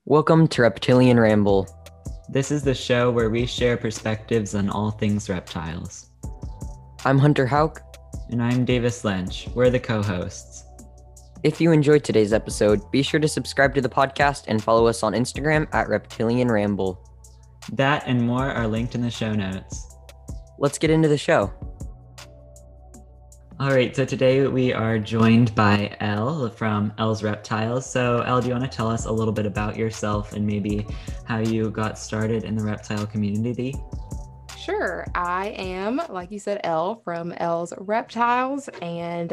Welcome to Reptilian Ramble. This is the show where we share perspectives on all things reptiles. I'm Hunter Hauk. And I'm Davis Lynch. We're the co-hosts. If you enjoyed today's episode, be sure to subscribe to the podcast and follow us on Instagram at Reptilian Ramble. That and more are linked in the show notes. Let's get into the show. All right, so today we are joined by Elle from Elle's Reptiles. So Elle, do you want to tell us a little bit about yourself and maybe how you got started in the reptile community? Sure. I am, like you said, Elle from Elle's Reptiles, and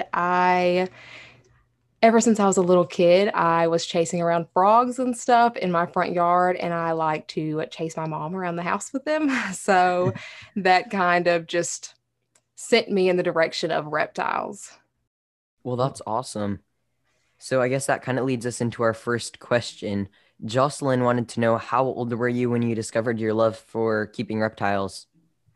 ever since I was a little kid, I was chasing around frogs and stuff in my front yard, and I like to chase my mom around the house with them. So that kind of just sent me in the direction of reptiles. Well, that's awesome. So I guess that kind of leads us into our first question. Jocelyn wanted to know, how old were you when you discovered your love for keeping reptiles?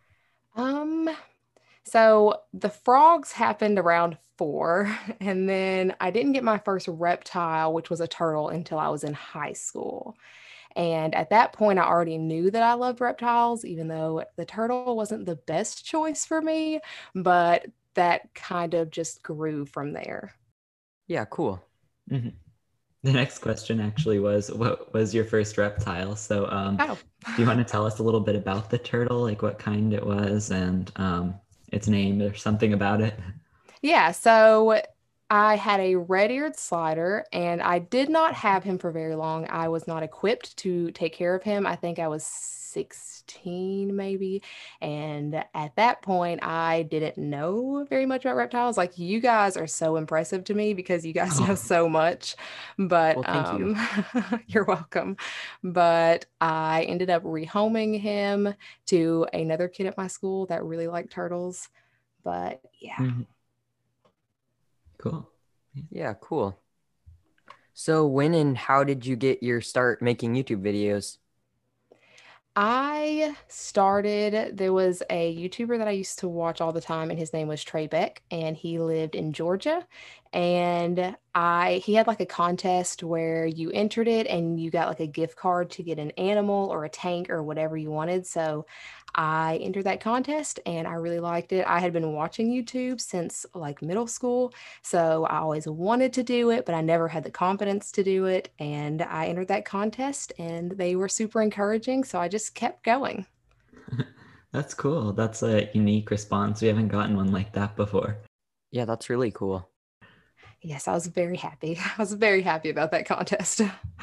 So the frogs happened around 4, and then I didn't get my first reptile, which was a turtle, until I was in high school. And at that point, I already knew that I loved reptiles, even though the turtle wasn't the best choice for me, but that kind of just grew from there. Yeah, cool. Mm-hmm. The next question actually was, what was your first reptile? So do you want to tell us a little bit about the turtle, like what kind it was and its name or something about it? Yeah, so I had a red-eared slider, and I did not have him for very long. I was not equipped to take care of him. I think I was 16 maybe, and at that point I didn't know very much about reptiles. Like, you guys are so impressive to me because you guys know so much, but Well, thank you. You're welcome. But I ended up rehoming him to another kid at my school that really liked turtles. But yeah. Mm-hmm. Cool. Yeah, cool. So when and how did you get your start making YouTube videos? There was a YouTuber that I used to watch all the time, and his name was Trey Beck, and he lived in Georgia. And he had like a contest where you entered it and you got like a gift card to get an animal or a tank or whatever you wanted. So I entered that contest and I really liked it. I had been watching YouTube since like middle school, so I always wanted to do it, but I never had the confidence to do it. And I entered that contest and they were super encouraging, so I just kept going. That's cool. That's a unique response. We haven't gotten one like that before. Yeah, that's really cool. Yes, I was very happy. I was very happy about that contest.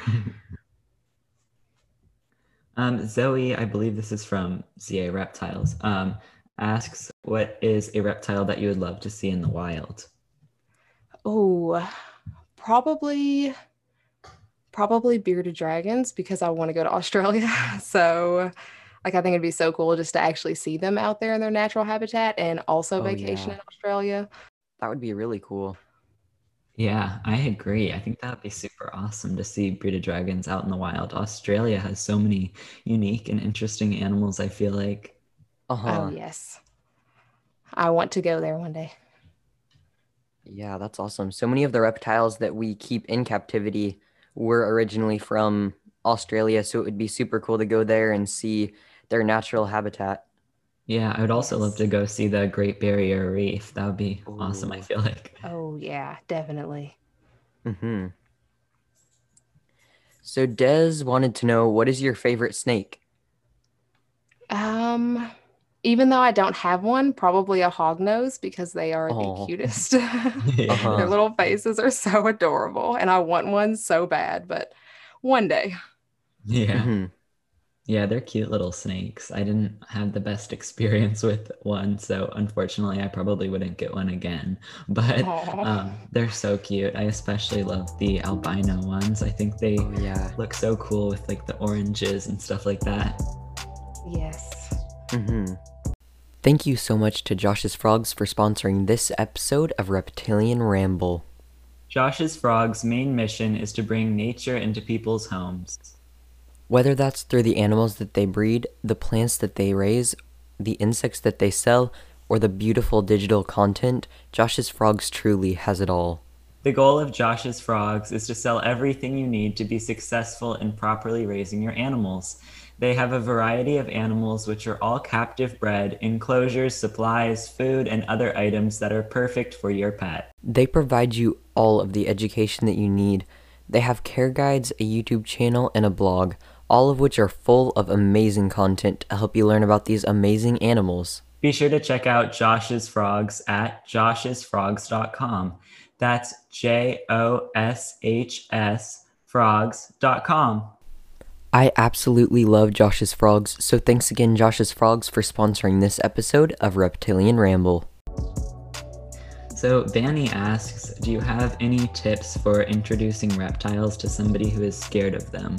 Zoe, I believe this is from ZA Reptiles, asks, what is a reptile that you would love to see in the wild? Oh, probably bearded dragons, because I want to go to Australia. So like, I think it'd be so cool just to actually see them out there in their natural habitat and also vacation in Australia. That would be really cool. Yeah, I agree. I think that would be super awesome to see bearded dragons out in the wild. Australia has so many unique and interesting animals, I feel like. Oh, yes. I want to go there one day. Yeah, that's awesome. So many of the reptiles that we keep in captivity were originally from Australia, so it would be super cool to go there and see their natural habitat. Yeah, I would also love to go see the Great Barrier Reef. That would be awesome, I feel like. Oh, yeah, definitely. Mm-hmm. So Des wanted to know, what is your favorite snake? Even though I don't have one, probably a hognose, because they are the cutest. Their little faces are so adorable, and I want one so bad, but one day. Yeah. Mm-hmm. Yeah, they're cute little snakes. I didn't have the best experience with one, so unfortunately I probably wouldn't get one again. But they're so cute. I especially love the albino ones. I think they look so cool with like the oranges and stuff like that. Yes. Mm-hmm. Thank you so much to Josh's Frogs for sponsoring this episode of Reptilian Ramble. Josh's Frogs' main mission is to bring nature into people's homes. Whether that's through the animals that they breed, the plants that they raise, the insects that they sell, or the beautiful digital content, Josh's Frogs truly has it all. The goal of Josh's Frogs is to sell everything you need to be successful in properly raising your animals. They have a variety of animals which are all captive bred, enclosures, supplies, food, and other items that are perfect for your pet. They provide you all of the education that you need. They have care guides, a YouTube channel, and a blog, all of which are full of amazing content to help you learn about these amazing animals. Be sure to check out Josh's Frogs at joshsfrogs.com. That's JOSHS frogs.com. I absolutely love Josh's Frogs, so thanks again, Josh's Frogs, for sponsoring this episode of Reptilian Ramble. So Vanny asks, do you have any tips for introducing reptiles to somebody who is scared of them?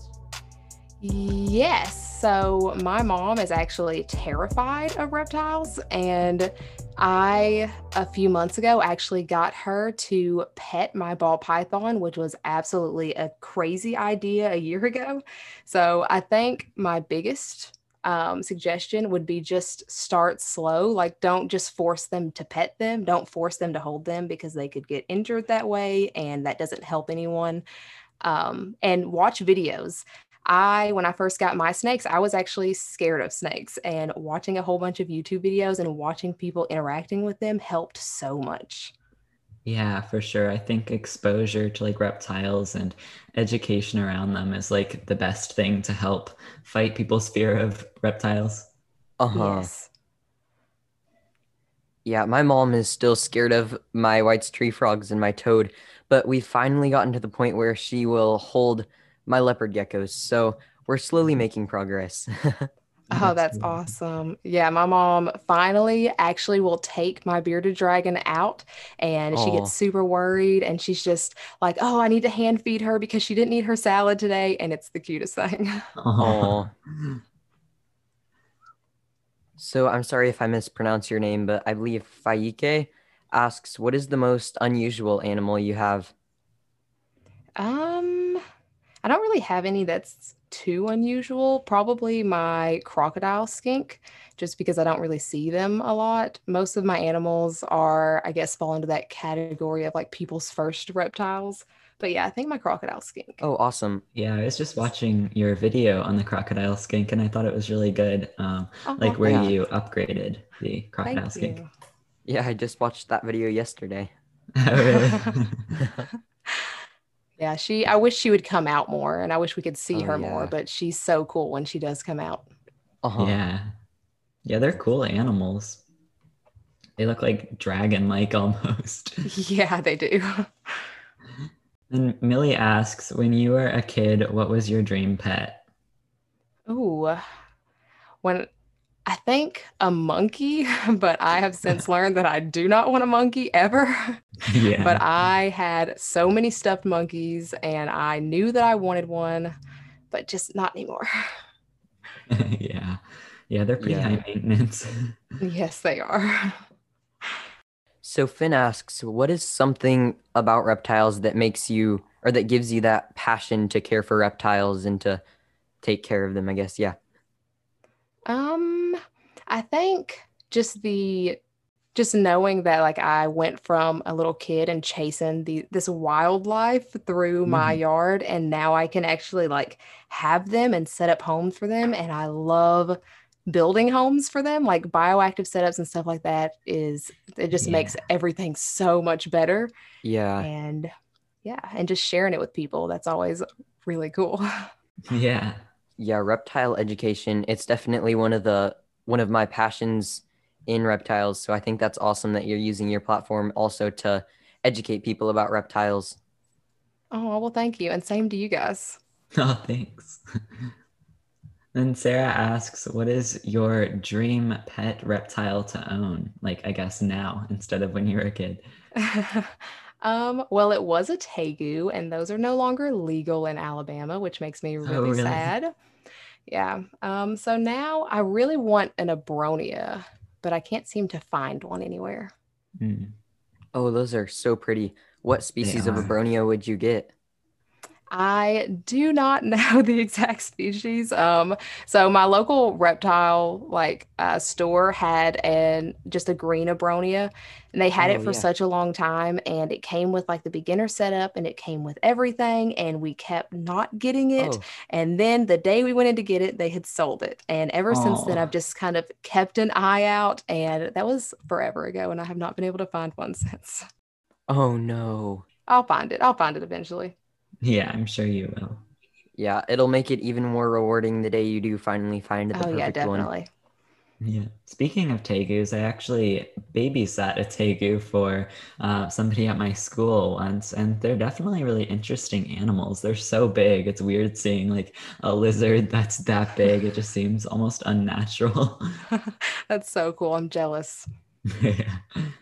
Yes. So my mom is actually terrified of reptiles, and I, a few months ago, actually got her to pet my ball python, which was absolutely a crazy idea a year ago. So I think my biggest suggestion would be just start slow. Like, don't just force them to pet them. Don't force them to hold them because they could get injured that way, and that doesn't help anyone. And watch videos. When I first got my snakes, I was actually scared of snakes, and watching a whole bunch of YouTube videos and watching people interacting with them helped so much. Yeah, for sure. I think exposure to like reptiles and education around them is like the best thing to help fight people's fear of reptiles. Yes. Yeah, my mom is still scared of my White's tree frogs and my toad, but we've finally gotten to the point where she will hold my leopard geckos. So we're slowly making progress. Oh, that's Cool. awesome. Yeah, my mom finally actually will take my bearded dragon out, and she gets Oh, super worried, and she's just like, "Oh, I need to hand feed her because she didn't eat her salad today." And it's the cutest thing. oh. So I'm sorry if I mispronounce your name, but I believe Faike asks, what is the most unusual animal you have? Um, I don't really have any that's too unusual. Probably my crocodile skink, just because I don't really see them a lot. Most of my animals are, I guess, fall into that category of like people's first reptiles. But yeah, I think my crocodile skink. Oh, awesome. Yeah, I was just watching your video on the crocodile skink and I thought it was really good. Oh, Like where Yeah. you upgraded the crocodile thank skink. you. Yeah, I just watched that video yesterday. Oh, really? Yeah, I wish she would come out more, and I wish we could see Oh, her more, yeah. but she's so cool when she does come out. Uh-huh. Yeah. Yeah, they're cool animals. They look like dragon-like almost. Yeah, they do. And Millie asks, when you were a kid, what was your dream pet? Ooh, when I think a monkey, but I have since learned that I do not want a monkey ever. But Yeah. I had so many stuffed monkeys, and I knew that I wanted one, but just not anymore. Yeah. Yeah, they're pretty Yeah. high maintenance. Yes, they are. So Finn asks, what is something about reptiles that makes you, or that gives you that passion to care for reptiles and to take care of them, I guess. Yeah. Um, I think just knowing that like I went from a little kid and chasing this wildlife through my Mhm. yard, and now I can actually like have them and set up homes for them, and I love building homes for them, like bioactive setups and stuff like that. It just makes Yeah. everything so much better. Yeah. And yeah, and just sharing it with people, that's always really cool. Yeah. Yeah, reptile education, it's definitely one of my passions in reptiles. So I think that's awesome that you're using your platform also to educate people about reptiles. Oh, well, thank you, and same to you guys. Oh, thanks. And Sarah asks, what is your dream pet reptile to own? Like, I guess now instead of when you were a kid. Well, it was a tegu, and those are no longer legal in Alabama, which makes me Oh, really really? sad. Yeah. So now I really want an abronia, but I can't seem to find one anywhere. Mm, Oh, those are so pretty. What they species of are. Abronia would you get? I do not know the exact species. So my local reptile store had an just a green abronia, and they had Oh it for yeah. such a long time, and it came with like the beginner setup, and it came with everything, and we kept not getting it. Oh, And then the day we went in to get it, they had sold it, and ever since then, I've Oh, just kind of kept an eye out, and that was forever ago, and I have not been able to find one since. oh no. I'll find it. I'll find it eventually. yeah, I'm sure you will. Yeah, it'll make it even more rewarding the day you do finally find the Oh yeah, perfect one. definitely. Yeah. Speaking of tegus, I actually babysat a tegu for somebody at my school once, and they're definitely really interesting animals. They're so big. It's weird seeing like a lizard that's that big. It just seems almost unnatural. That's so cool. I'm jealous. Yeah.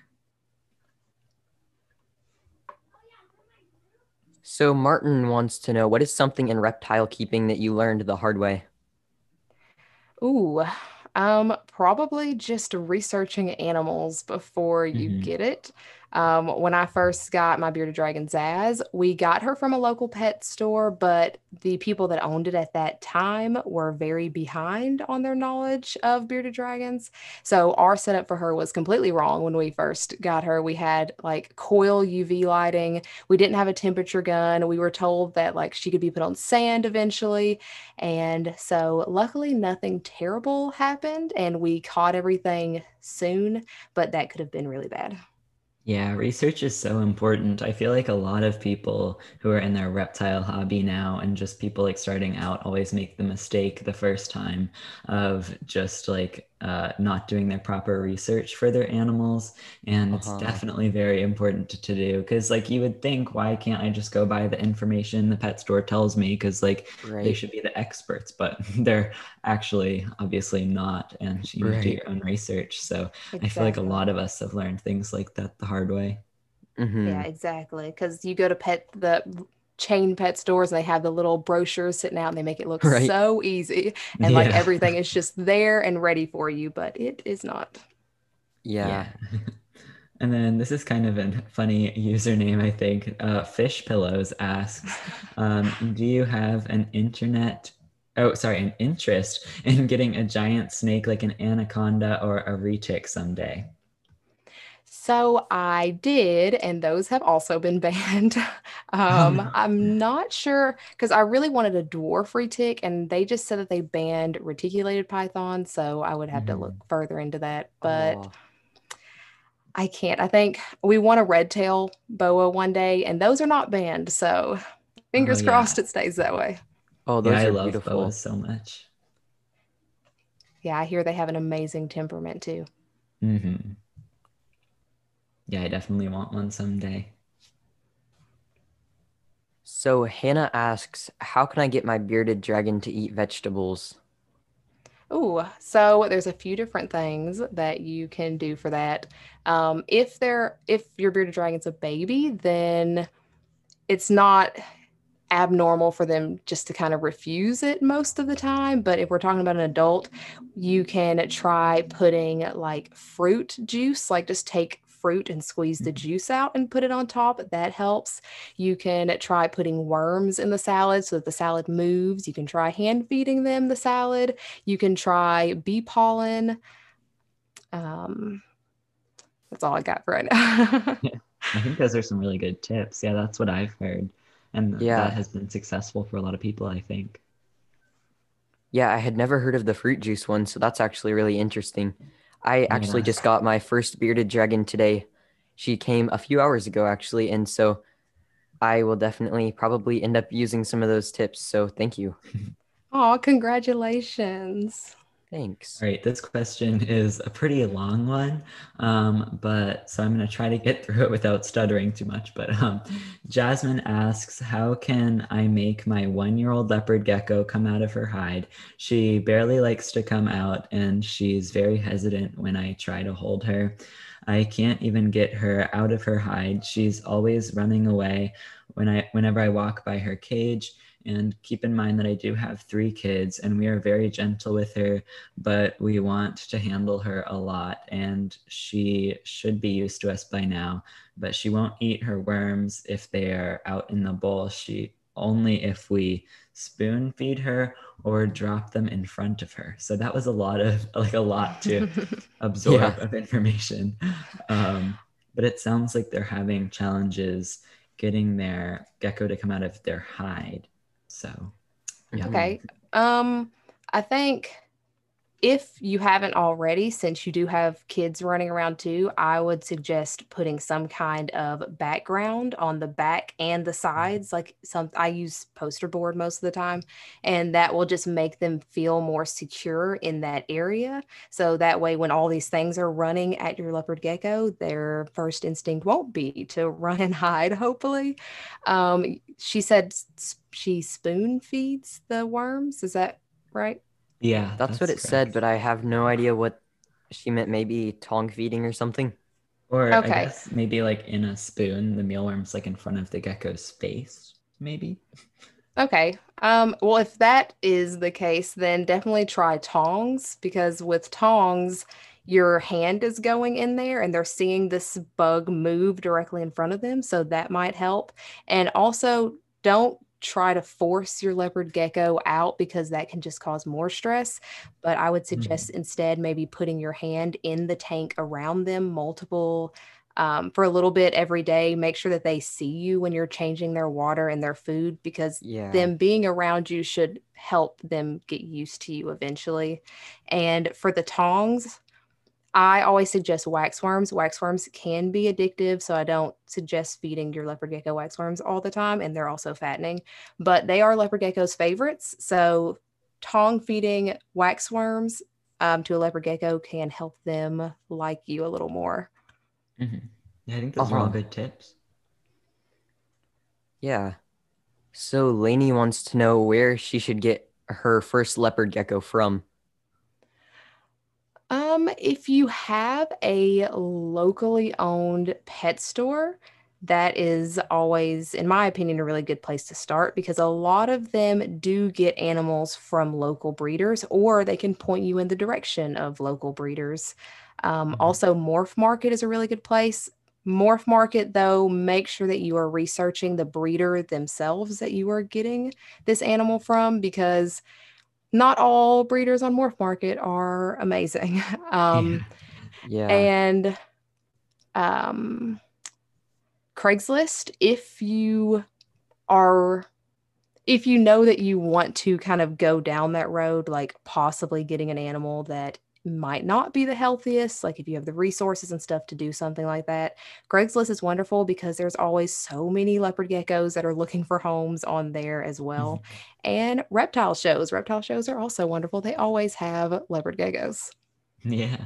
So Martin wants to know, what is something in reptile keeping that you learned the hard way? Ooh, probably just researching animals before you Mhm. get it. When I first got my bearded dragon Zaz, we got her from a local pet store, but the people that owned it at that time were very behind on their knowledge of bearded dragons. So our setup for her was completely wrong when we first got her. We had like coil UV lighting. We didn't have a temperature gun. We were told that like she could be put on sand eventually. And so, luckily, nothing terrible happened, and we caught everything soon, but that could have been really bad. Yeah, research is so important. I feel like a lot of people who are in their reptile hobby now and just people like starting out always make the mistake the first time of just like not doing their proper research for their animals. And it's Uh-huh. definitely very important to do because like you would think, why can't I just go buy the information the pet store tells me? Because like they Right. should be the experts, but they're actually obviously not. And you need to do Right. your own research. So I feel like a Exactly. lot of us have learned things like that the hard way. Yeah, Mm-hmm. exactly. Because you go to the chain pet stores and they have the little brochures sitting out and they make it look Right. so easy and like Yeah. everything is just there and ready for you, but it is not. Yeah. Yeah. And then this is kind of a funny username, I think. Fish Pillows asks, do you have an interest in getting a giant snake like an anaconda or a retic someday? So I did, and those have also been banned. Oh no. I'm not sure because I really wanted a dwarf retic, and they just said that they banned reticulated pythons, so I would have to look Mhm. further into that. But Oh. I can't. I think we want a red tail boa one day, and those are not banned. So Oh fingers crossed yeah. it stays that way. Oh, Yeah, those I are love boas beautiful. so much. Yeah, I hear they have an amazing temperament too. Hmm. Yeah, I definitely want one someday. So Hannah asks, how can I get my bearded dragon to eat vegetables? Ooh, so there's a few different things that you can do for that. If your bearded dragon's a baby, then it's not abnormal for them just to kind of refuse it most of the time. But if we're talking about an adult, you can try putting like fruit juice, like just take fruit and squeeze the juice out and put it on top. That helps. You can try putting worms in the salad so that the salad moves. You can try hand feeding them the salad. You can try bee pollen. Um, that's all I got for right now. Yeah. I think those are some really good tips. Yeah, that's what I've heard. And that Yeah. has been successful for a lot of people, I think. Yeah, I had never heard of the fruit juice one, so that's actually really interesting. I actually Yeah. just got my first bearded dragon today. She came a few hours ago, actually, and so I will definitely probably end up using some of those tips. So thank you. Oh, congratulations. Thanks. All right, this question is a pretty long one, but so I'm going to try to get through it without stuttering too much. But Jasmine asks, how can I make my 1-year-old leopard gecko come out of her hide? She barely likes to come out, and she's very hesitant when I try to hold her. I can't even get her out of her hide. She's always running away whenever I walk by her cage. And keep in mind that I do have 3 kids, and we are very gentle with her, but we want to handle her a lot, and she should be used to us by now, but she won't eat her worms if they are out in the bowl. only if we spoon feed her or drop them in front of her. So that was a lot to absorb Yeah. of information. But it sounds like they're having challenges getting their gecko to come out of their hide. So, yeah. Okay. I think if you haven't already, since you do have kids running around too, I would suggest putting some kind of background on the back and the sides. Like I use poster board most of the time, and that will just make them feel more secure in that area. So that way, when all these things are running at your leopard gecko, their first instinct won't be to run and hide, hopefully. She said she spoon feeds the worms. Is that right? Yeah, That's what that's it said, correct. but I have no idea what she meant. Maybe tongue feeding or something. Or I Okay. guess maybe like in a spoon, the mealworm's like in front of the gecko's face, maybe. Okay. Well, if that is the case, then definitely try tongs because with tongs, your hand is going in there and they're seeing this bug move directly in front of them. So that might help. And also, don't try to force your leopard gecko out because that can just cause more stress. But I would suggest Mhm. instead maybe putting your hand in the tank around them multiple for a little bit every day. Make sure that they see you when you're changing their water and their food because Yeah. them being around you should help them get used to you eventually. And for the tongs, I always suggest waxworms. Waxworms can be addictive, so I don't suggest feeding your leopard gecko waxworms all the time, and they're also fattening, but they are leopard gecko's favorites. So tong feeding waxworms to a leopard gecko can help them like you a little more. Mhm. Yeah, I think those are all Uh-huh. good tips. Yeah. So Lainey wants to know where she should get her first leopard gecko from. If you have a locally owned pet store, that is always, in my opinion, a really good place to start because a lot of them do get animals from local breeders, or they can point you in the direction of local breeders. Mhm. Also, Morph Market is a really good place. Morph Market, though, make sure that you are researching the breeder themselves that you are getting this animal from because not all breeders on Morph Market are amazing. Yeah. Yeah. And um, Craigslist, are, if you know that you want to kind of go down that road, like possibly getting an animal that might not be the healthiest, like if you have the resources and stuff to do something like that, Craigslist is wonderful because there's always so many leopard geckos that are looking for homes on there as well. Mhm. And reptile shows are also wonderful. They always have leopard geckos. Yeah.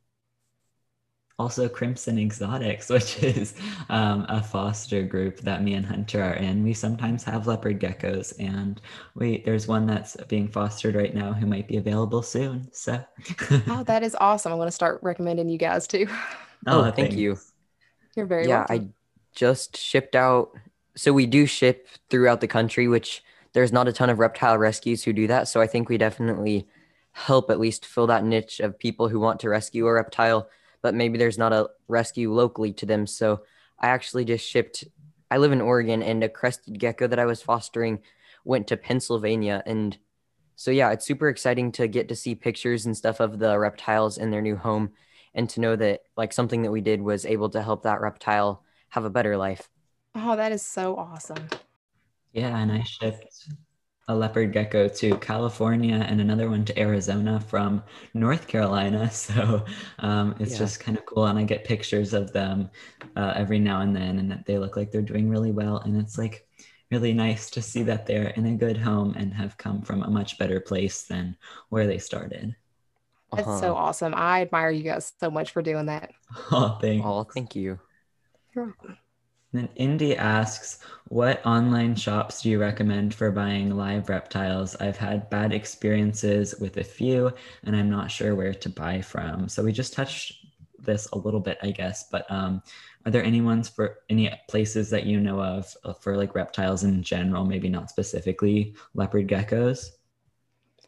Also, Crimson Exotics, which is a foster group that me and Hunter are in. We sometimes have leopard geckos, and there's one that's being fostered right now who might be available soon. So, Oh, that is awesome. I'm going to start recommending you guys too. Oh, oh, thank you. thanks. You're very Yeah, welcome. I just shipped out. So we do ship throughout the country, which there's not a ton of reptile rescues who do that. So I think we definitely help at least fill that niche of people who want to rescue a reptile, but maybe there's not a rescue locally to them. So I actually just shipped, I live in Oregon, and a crested gecko that I was fostering went to Pennsylvania. And so yeah, it's super exciting to get to see pictures and stuff of the reptiles in their new home and to know that like something that we did was able to help that reptile have a better life. Oh, that is so awesome. Yeah, and I shipped a leopard gecko to California and another one to Arizona from North Carolina. So it's Yeah. just kind of cool. And I get pictures of them every now and then, and that they look like they're doing really well. And it's like really nice to see that they're in a good home and have come from a much better place than where they started. That's so Uh-huh. awesome. I admire you guys so much for doing that. Oh, Oh, thanks. thank you. You're welcome. Then Indy asks, what online shops do you recommend for buying live reptiles? I've had bad experiences with a few, and I'm not sure where to buy from. So we just touched this a little bit, I guess, but are there any ones for any places that you know of for like reptiles in general, maybe not specifically leopard geckos?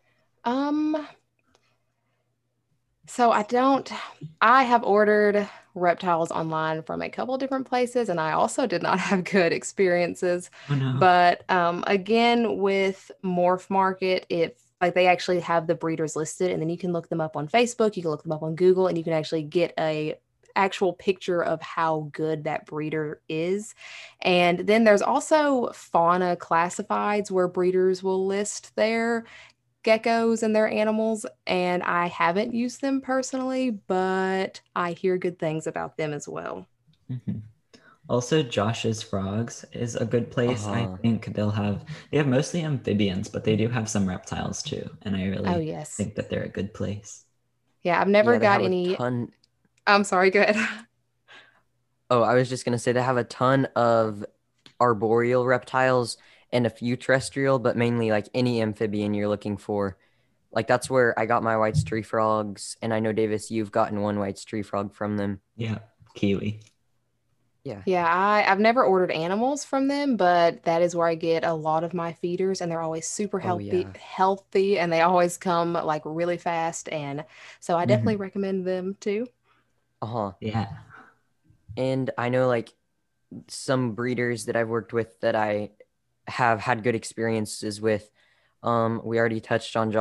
Um, so I have ordered reptiles online from a couple different places, and I also did not have good experiences. Oh no. But again, with Morph Market, if like they actually have the breeders listed, and then you can look them up on Facebook, you can look them up on Google, and you can actually get a actual picture of how good that breeder is. And then there's also fauna classifieds where breeders will list their geckos and their animals, and I haven't used them personally, but I hear good things about them as well. Mhm. Also, Josh's Frogs is a good place. I Uh-huh. think they have mostly amphibians, but they do have some reptiles too. And I Oh, really yes. think that they're a good place. Yeah, I've never Yeah, they got have a any. ton. I'm sorry, go ahead. Oh, I was just gonna say they have a ton of arboreal reptiles and a few terrestrial, but mainly like any amphibian you're looking for. Like that's where I got my White's tree frogs, and I know Davis, you've gotten one White's tree frog from them. Yeah, Kiwi. Yeah, Yeah, I've never ordered animals from them, but that is where I get a lot of my feeders, and they're always super oh healthy, yeah. healthy, and they always come like really fast, and so I definitely Mhm. recommend them too. Uh-huh. Yeah. And I know like some breeders that I've worked with that I have had good experiences with. We already touched on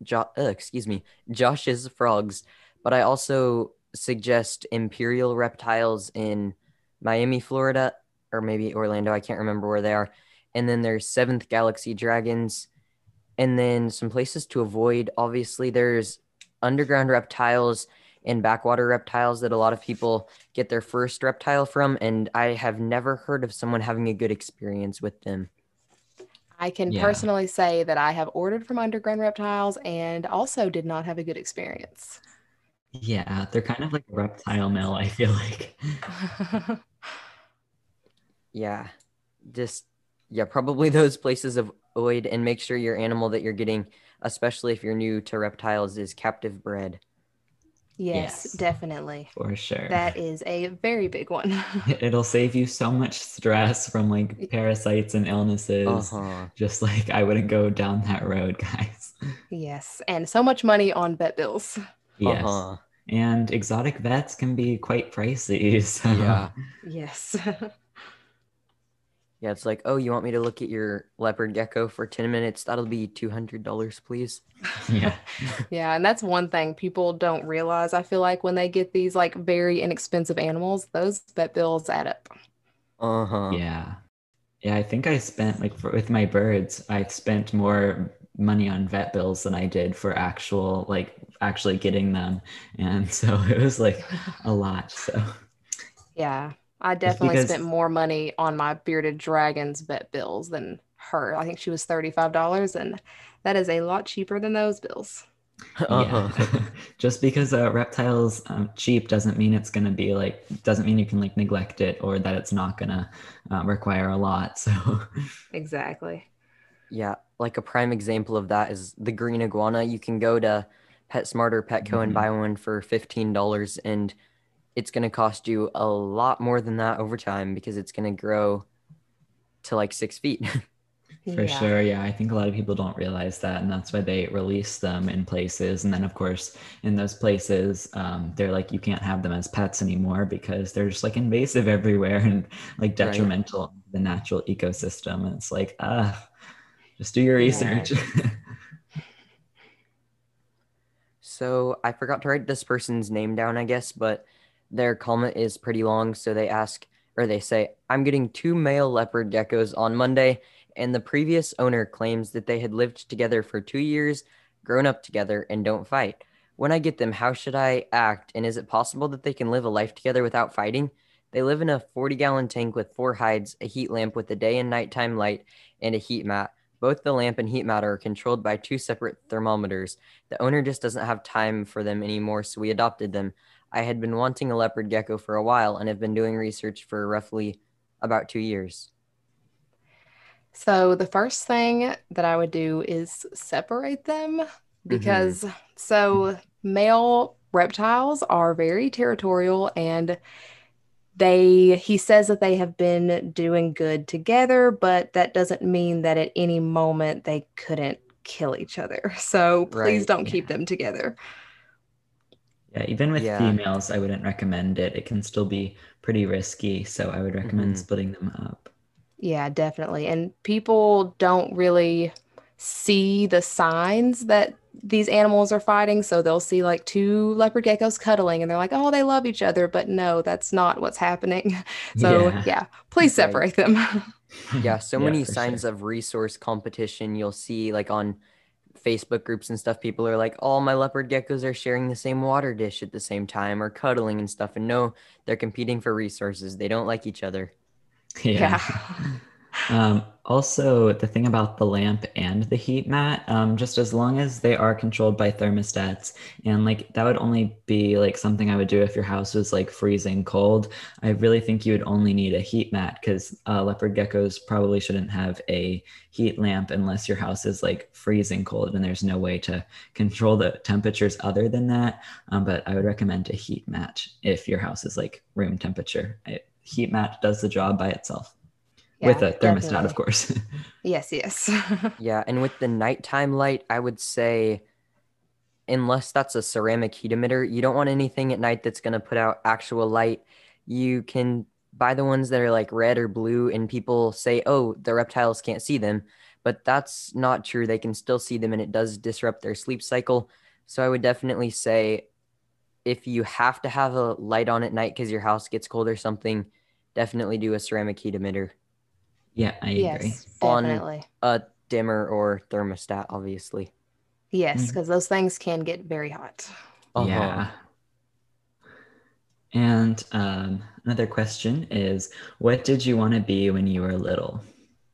Josh's frogs, but I also suggest Imperial Reptiles in Miami, Florida, or maybe Orlando. I can't remember where they are. And then there's Seventh Galaxy Dragons, and then some places to avoid. Obviously, there's underground reptiles and backwater reptiles that a lot of people get their first reptile from, and I have never heard of someone having a good experience with them. I can Yeah. personally say that I have ordered from Underground Reptiles and also did not have a good experience. Yeah. They're kind of like a reptile mill, I feel like. Yeah, just yeah, probably those places avoid, and make sure your animal that you're getting, especially if you're new to reptiles, is captive bred. Yes, Yes, definitely. for sure. That is a very big one. It'll save you so much stress from like parasites and illnesses. Uh-huh. Just like I wouldn't go down that road, guys. Yes, and so much money on vet bills. Yes. Uh-huh. And exotic vets can be quite pricey. So, Yeah. Yes. Yeah, it's like, oh, you want me to look at your leopard gecko for 10 minutes? That'll be $200, please. yeah. Yeah, and that's one thing people don't realize. I feel like when they get these like very inexpensive animals, those vet bills add up. Uh-huh. Yeah. Yeah, I think I spent with my birds, I spent more money on vet bills than I did for actually getting them. And so it was like a lot. So Yeah, I just definitely spent because more money on my bearded dragon's vet bills than her. I think she was $35, and that is a lot cheaper than those bills. yeah, Uh-huh. just because a reptile's cheap doesn't mean it's gonna be doesn't mean you can like neglect it or that it's not gonna require a lot. So Exactly. Yeah, like a prime example of that is the green iguana. You can go to PetSmart or Petco and Mhm. buy one for $15, and it's going to cost you a lot more than that over time because it's going to grow to like 6 feet. For Yeah. sure, yeah. I think a lot of people don't realize that, and that's why they release them in places. And then, of course, in those places, they're like, you can't have them as pets anymore because they're just like invasive everywhere and like Right. detrimental to the natural ecosystem. And it's like, just do your research. Yes. So I forgot to write this person's name down, I guess, but their comment is pretty long. So they ask, or they say, I'm getting two male leopard geckos on Monday, and the previous owner claims that they had lived together for 2 years, grown up together, and don't fight. When I get them, how should I act? And is it possible that they can live a life together without fighting? They live in a 40-gallon tank with four hides, a heat lamp with a day and nighttime light, and a heat mat. Both the lamp and heat mat are controlled by two separate thermometers. The owner just doesn't have time for them anymore, so we adopted them. I had been wanting a leopard gecko for a while and have been doing research for roughly about 2 years. So the first thing that I would do is separate them Mm-hmm. because so male reptiles are very territorial, and he says that they have been doing good together, but that doesn't mean that at any moment they couldn't kill each other. So please Right. don't keep Yeah. them together. Yeah, even with Yeah. females, I wouldn't recommend it. It can still be pretty risky, so I would recommend Hmm. splitting them up. Yeah, definitely. And people don't really see the signs that these animals are fighting. So they'll see like two leopard geckos cuddling and they're like, oh, they love each other. But no, that's not what's happening. So Yeah. yeah, please Right. separate them. Yeah, so Yeah, many for signs sure. of resource competition you'll see like on Facebook groups and stuff. People are like, all my leopard geckos are sharing the same water dish at the same time or cuddling and stuff. And no, they're competing for resources. They don't like each other. Yeah. Yeah. Also, the thing about the lamp and the heat mat, just as long as they are controlled by thermostats, and like that would only be like something I would do if your house was like freezing cold. I really think you would only need a heat mat because leopard geckos probably shouldn't have a heat lamp unless your house is like freezing cold and there's no way to control the temperatures other than that. But I would recommend a heat mat if your house is like room temperature. Heat mat does the job by itself with Yeah, a thermostat, of definitely. course. Yes, yes. Yeah, and with the nighttime light, I would say unless that's a ceramic heat emitter, you don't want anything at night that's going to put out actual light. You can buy the ones that are like red or blue, and people say, oh, the reptiles can't see them. But that's not true. They can still see them, and it does disrupt their sleep cycle. So I would definitely say if you have to have a light on at night because your house gets cold or something, definitely do a ceramic heat emitter Yeah, I agree. Yes, on definitely. a dimmer or thermostat, obviously. Yes, Mm, because those things can get very hot. Uh-huh. yeah. And another question is, what did you want to be when you were little?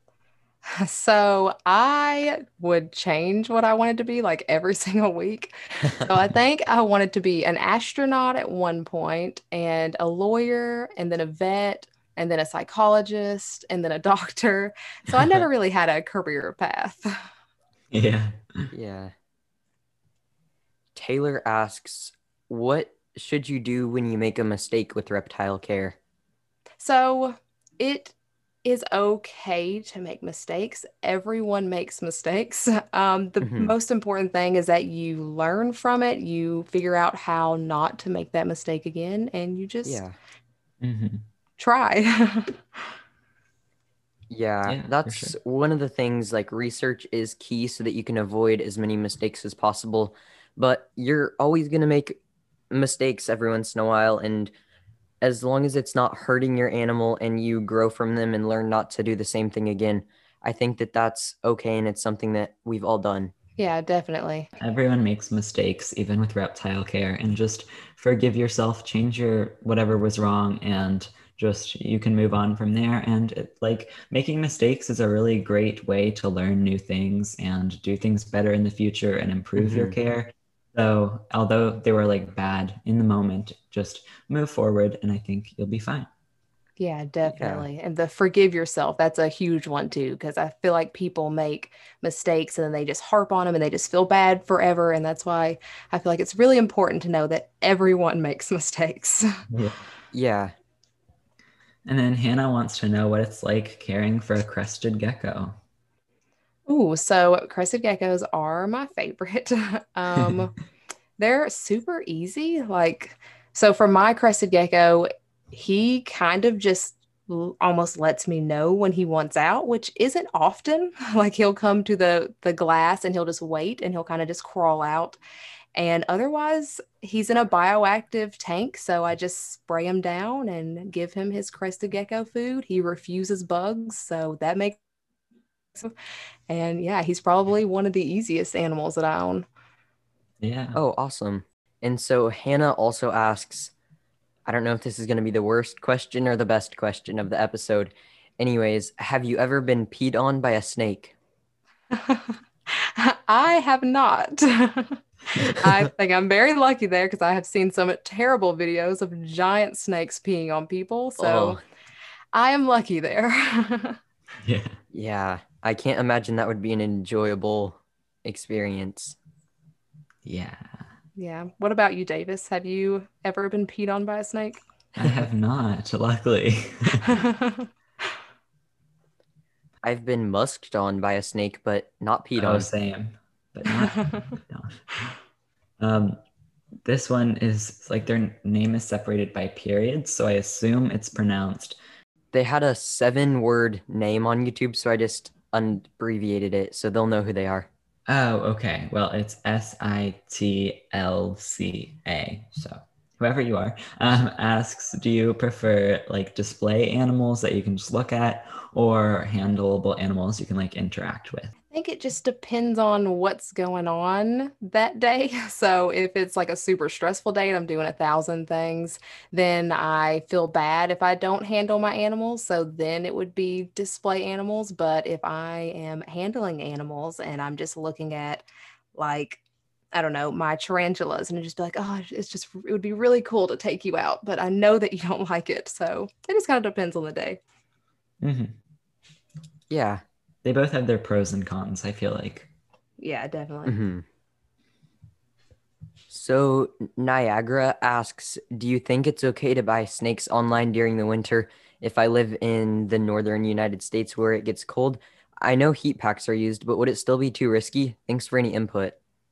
So I would change what I wanted to be like every single week. So I think I wanted to be an astronaut at one point, and a lawyer, and then a vet, and then a psychologist, and then a doctor. So I never really had a career path. Yeah. Yeah. Taylor asks, what should you do when you make a mistake with reptile care? So it is okay to make mistakes. Everyone makes mistakes. The Hmm. most important thing is that you learn from it, you figure out how not to make that mistake again, and you just Yeah. Hmm. try. Yeah, Yeah, for sure. that's one of the things like research is key so that you can avoid as many mistakes as possible. But you're always going to make mistakes every once in a while. And as long as it's not hurting your animal and you grow from them and learn not to do the same thing again, I think that that's okay. And it's something that we've all done. Yeah, definitely. Everyone makes mistakes, even with reptile care, and just forgive yourself, change your whatever was wrong, and just you can move on from there. And like making mistakes is a really great way to learn new things and do things better in the future and improve your Hmm. care. So, although they were like bad in the moment, just move forward, and I think you'll be fine. Yeah, Yeah. definitely. And the forgive yourself, that's a huge one too, because I feel like people make mistakes and then they just harp on them and they just feel bad forever. And that's why I feel like it's really important to know that everyone makes mistakes. Yeah. Yeah. And then Hannah wants to know what it's like caring for a crested gecko. Ooh, so crested geckos are my favorite. Um, they're super easy. Like, so for my crested gecko, he kind of just almost lets me know when he wants out, which isn't often. Like he'll come to the glass and he'll just wait and he'll kind of just crawl out. And otherwise, he's in a bioactive tank, so I just spray him down and give him his crested gecko food. He refuses bugs, so that makes and yeah, he's probably one of the easiest animals that I own. Yeah. Oh, awesome. And so Hannah also asks, I don't know if this is going to be the worst question or the best question of the episode. Anyways, have you ever been peed on by a snake? I have not. I think I'm very lucky there because I have seen some terrible videos of giant snakes peeing on people. So Oh, I am lucky there. Yeah. yeah. I can't imagine that would be an enjoyable experience. Yeah. Yeah. What about you, Davis? Have you ever been peed on by a snake? I have not, luckily. I've been musked on by a snake, but not peed Oh, on. same, but not. No. Um, This one is like their name is separated by periods, so I assume it's pronounced. They had a 7-word name on YouTube, so I just abbreviated it so they'll know who they are. Oh, okay. Well, it's Sitlca. So whoever you are, asks, do you prefer like display animals that you can just look at or handleable animals you can like interact with? I think it just depends on what's going on that day. So if it's like a super stressful day and I'm doing 1,000 things, then I feel bad if I don't handle my animals. So then it would be display animals. But if I am handling animals and I'm just looking at like, I don't know, my tarantulas and just be like, oh, it would be really cool to take you out, but I know that you don't like it. So it just kind of depends on the day. Mm-hmm. Yeah. They both have their pros and cons, I feel like. Yeah, definitely. Mm-hmm. So Niagara asks, do you think it's okay to buy snakes online during the winter if I live in the northern United States where it gets cold? I know heat packs are used, but would it still be too risky? Thanks for any input.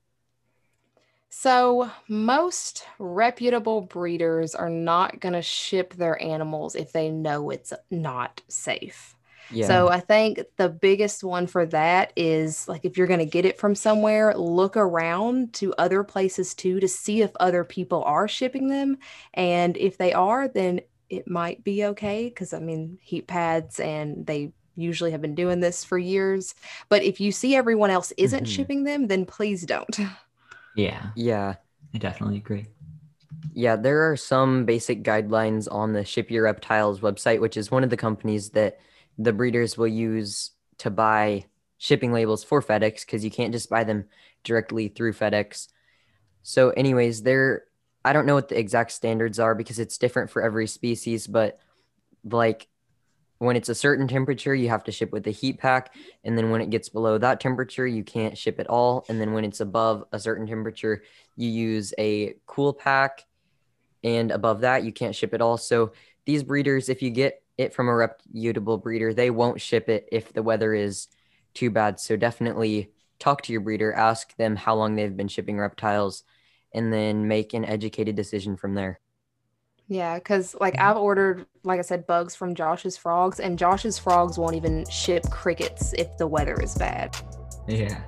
So, most reputable breeders are not going to ship their animals if they know it's not safe. Yeah. So, I think the biggest one for that is like if you're going to get it from somewhere, look around to other places too to see if other people are shipping them. And if they are, then it might be okay because I mean, heat pads and they usually have been doing this for years. But if you see everyone else isn't Mhm. shipping them, then please don't. Yeah, Yeah. I definitely agree. Yeah, there are some basic guidelines on the Ship Your Reptiles website, which is one of the companies that the breeders will use to buy shipping labels for FedEx because you can't just buy them directly through FedEx. So, anyways, I don't know what the exact standards are because it's different for every species, but like when it's a certain temperature, you have to ship with a heat pack. And then when it gets below that temperature, you can't ship at all. And then when it's above a certain temperature, you use a cool pack. And above that, you can't ship at all. So these breeders, if you get it from a reputable breeder, they won't ship it if the weather is too bad. So definitely talk to your breeder, ask them how long they've been shipping reptiles, and then make an educated decision from there. Yeah, because like I've ordered, like I said, bugs from Josh's Frogs, and Josh's Frogs won't even ship crickets if the weather is bad. Yeah.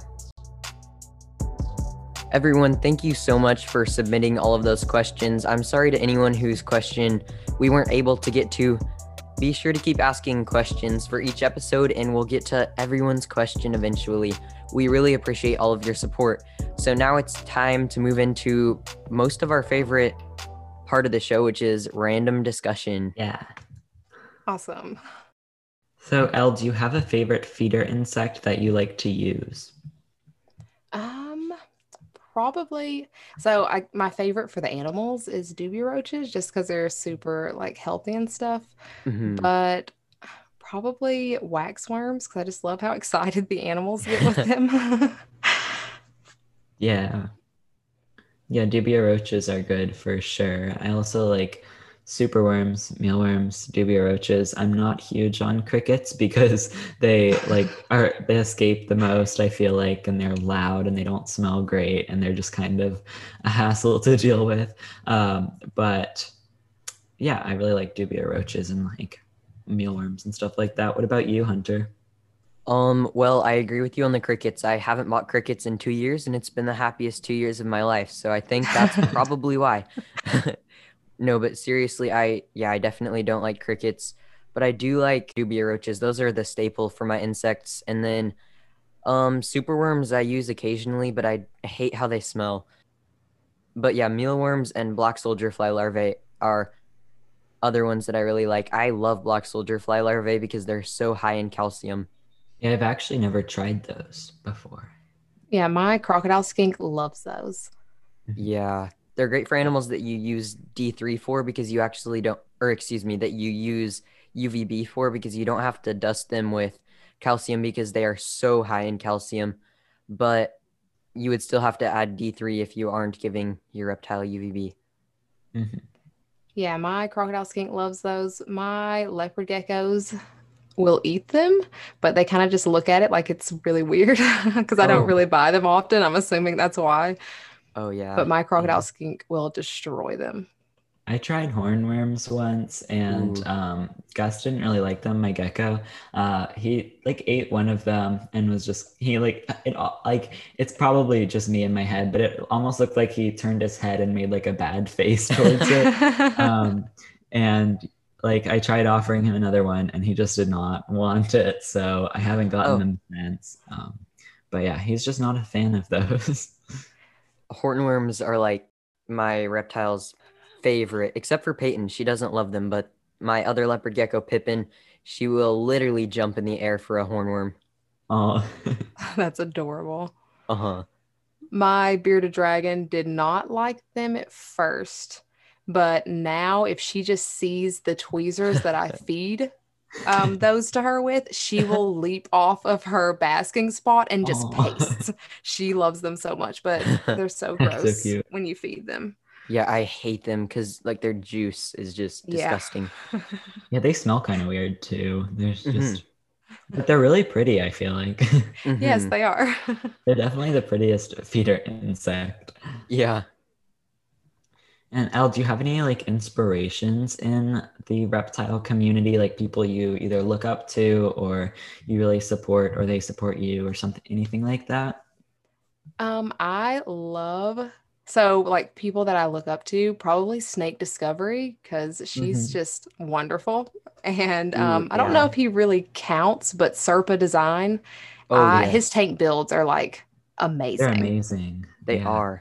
Everyone, thank you so much for submitting all of those questions. I'm sorry to anyone whose question we weren't able to get to. Be sure to keep asking questions for each episode, and we'll get to everyone's question eventually. We really appreciate all of your support. So now it's time to move into most of our favorite part of the show, which is random discussion. Yeah. Awesome. So, Elle, do you have a favorite feeder insect that you like to use? Um, Probably. So my favorite for the animals is dubia roaches, just because they're super like healthy and stuff. Mhm. But probably wax worms, because I just love how excited the animals get with them. Yeah. Yeah, dubia roaches are good for sure. I also like superworms, mealworms, dubia roaches. I'm not huge on crickets because they escape the most, I feel like, and they're loud and they don't smell great and they're just kind of a hassle to deal with. But yeah, I really like dubia roaches and like mealworms and stuff like that. What about you, Hunter? Well, I agree with you on the crickets. I haven't bought crickets in 2 years, and it's been the happiest 2 years of my life. So I think that's probably why. No, but seriously, I definitely don't like crickets, but I do like dubia roaches. Those are the staple for my insects. And then superworms I use occasionally, but I hate how they smell. But yeah, mealworms and black soldier fly larvae are other ones that I really like. I love black soldier fly larvae because they're so high in calcium. Yeah, I've actually never tried those before. Yeah, my crocodile skink loves those. Yeah, they're great for animals that you use D3 for because you actually don't, or excuse me, that you use UVB for because you don't have to dust them with calcium because they are so high in calcium. But you would still have to add D3 if you aren't giving your reptile UVB. Mm-hmm. Yeah, my crocodile skink loves those. My leopard geckos will eat them, but they kind of just look at it like it's really weird because I don't Oh, really buy them often. I'm assuming that's why. Oh but yeah. my Yeah. crocodile skink will destroy them. I tried hornworms once, and Ooh. Gus didn't really like them. My gecko, he like ate one of them and was just he like it like it's probably just me in my head, but it almost looked like he turned his head and made like a bad face towards it. Um, and like I tried offering him another one, and he just did not want it, so I haven't gotten Oh, them since. But yeah, he's just not a fan of those. hornworms are like my reptile's favorite, except for Peyton. She doesn't love them, but my other leopard gecko, Pippin, she will literally jump in the air for a hornworm. Oh, That's adorable. Uh-huh. My bearded dragon did not like them at first, but now if she just sees the tweezers that I feed those to her with, she will leap off of her basking spot and just oh, pace. She loves them so much, but they're so that's so gross cute. when you feed them. Yeah, I hate them because like their juice is just Yeah. disgusting. Yeah, they smell kind of weird too. There's Mm-hmm. just, but they're really pretty, I feel like. Yes, Mm-hmm. they are. They're definitely the prettiest feeder insect. Yeah. And Elle, do you have any like inspirations in the reptile community, like people you either look up to or you really support or they support you or something, anything like that? I love so like people that I look up to, probably Snake Discovery because she's Hmm. just wonderful. And Ooh, I don't know yeah. if he really counts, but Serpa Design, Oh yeah. his tank builds are like They're amazing. amazing. They Yeah. are.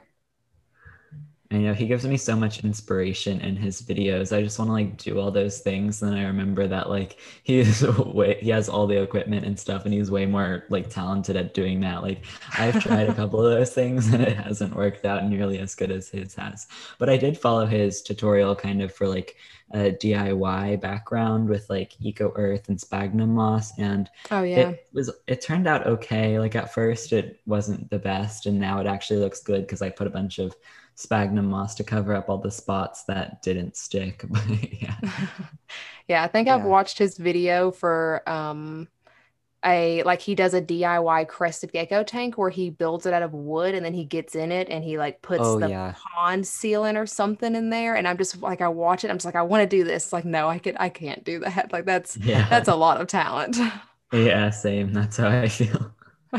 I know he gives me so much inspiration in his videos. I just want to like do all those things. And I remember that like he has all the equipment and stuff, and he's way more like talented at doing that. Like I've tried a couple of those things and it hasn't worked out nearly as good as his has. But I did follow his tutorial kind of for like a DIY background with like Eco Earth and sphagnum moss, and Oh yeah. it turned out okay. Like at first it wasn't the best, and now it actually looks good because I put a bunch of sphagnum moss to cover up all the spots that didn't stick. But yeah. Yeah, I think I've Yeah. watched his video for a like he does a DIY crested gecko tank where he builds it out of wood and then he gets in it and he like puts Oh the yeah. pond sealant or something in there and I'm just like I watch it I'm just like I want to do this. It's like no, I can't do that. Like that's Yeah. a lot of talent. Yeah, same. That's how I feel.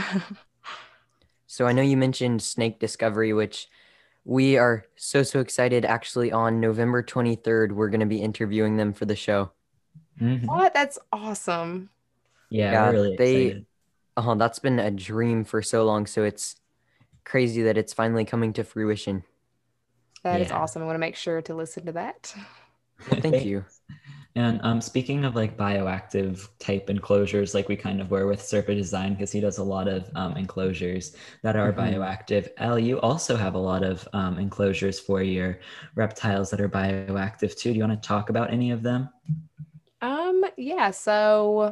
So I know you mentioned Snake Discovery, which we are so excited. Actually, on November 23rd, we're going to be interviewing them for the show. Hmm. What? That's awesome. Yeah, we're Yeah, really they, excited. that's been a dream for so long. So it's crazy that it's finally coming to fruition. That is Yeah. awesome. I want to make sure to listen to that. Well, thank you. Thanks. And speaking of like bioactive type enclosures, like we kind of were with Serpa Design, because he does a lot of enclosures that are Hmm. bioactive. Elle, you also have a lot of enclosures for your reptiles that are bioactive too. Do you want to talk about any of them? Yeah, so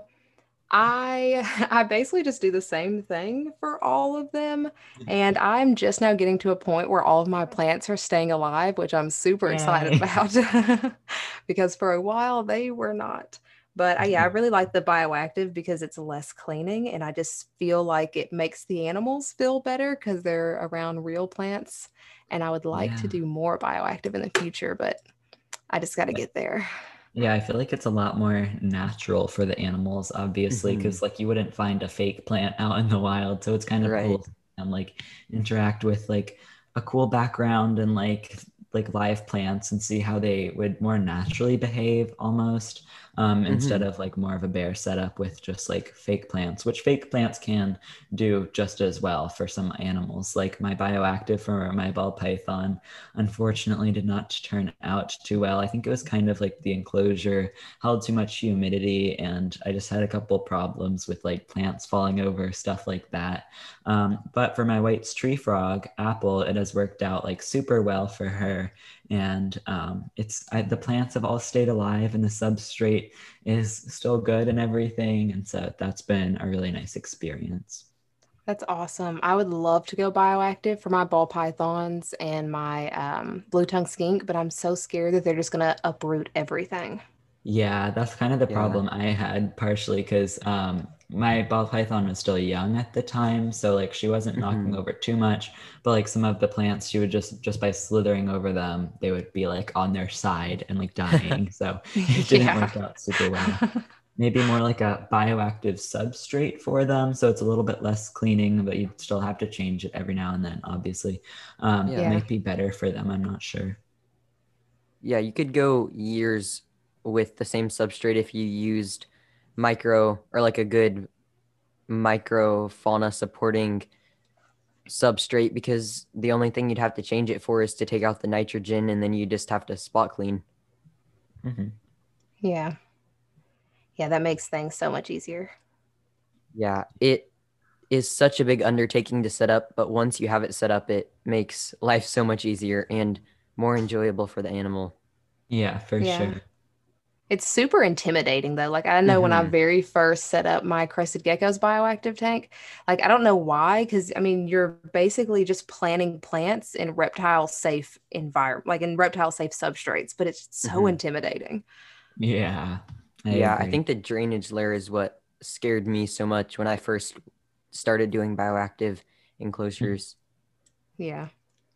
I basically just do the same thing for all of them. And I'm just now getting to a point where all of my plants are staying alive, which I'm super excited Yay. about because for a while they were not. But yeah, I really like the bioactive because it's less cleaning and I just feel like it makes the animals feel better because they're around real plants. And I would like to Yeah. do more bioactive in the future, but I just got to get there. Yeah, I feel like it's a lot more natural for the animals, obviously, Hmm. because like you wouldn't find a fake plant out in the wild. So it's kind of cool Right. to see them like interact with like a cool background and like live plants and see how they would more naturally behave almost, instead Hmm. of like more of a bare setup with just like fake plants, which fake plants can do just as well for some animals. Like my bioactive for my ball python unfortunately did not turn out too well. I think it was kind of like the enclosure held too much humidity, and I just had a couple problems with like plants falling over, stuff like that. But for my White's tree frog, Apple, it has worked out like super well for her. And the plants have all stayed alive, and the substrate is still good and everything. And so that's been a really nice experience. That's awesome. I would love to go bioactive for my ball pythons and my blue tongue skink, but I'm so scared that they're just gonna uproot everything. Yeah, that's kind of the Yeah. problem I had partially because my ball python was still young at the time, so like she wasn't knocking over too much, but like some of the plants she would just by slithering over them, they would be like on their side and like dying. So it didn't Yeah. work out super well. Maybe more like a bioactive substrate for them, so it's a little bit less cleaning, but you still have to change it every now and then, obviously. It Yeah. might be better for them, I'm not sure. Yeah, you could go years with the same substrate if you used micro or like a good microfauna supporting substrate, because the only thing you'd have to change it for is to take out the nitrogen, and then you just have to spot clean. Mm-hmm. Yeah. Yeah, that makes things so much easier. Yeah, it is such a big undertaking to set up, but once you have it set up, it makes life so much easier and more enjoyable for the animal. Yeah, for Yeah. sure. It's super intimidating though. Like I know when I very first set up my crested gecko's bioactive tank, like I don't know why, because I mean you're basically just planting plants in reptile safe environment, like in reptile safe substrates, but it's so intimidating. Yeah, I Yeah, I agree. think the drainage layer is what scared me so much when I first started doing bioactive enclosures. Yeah.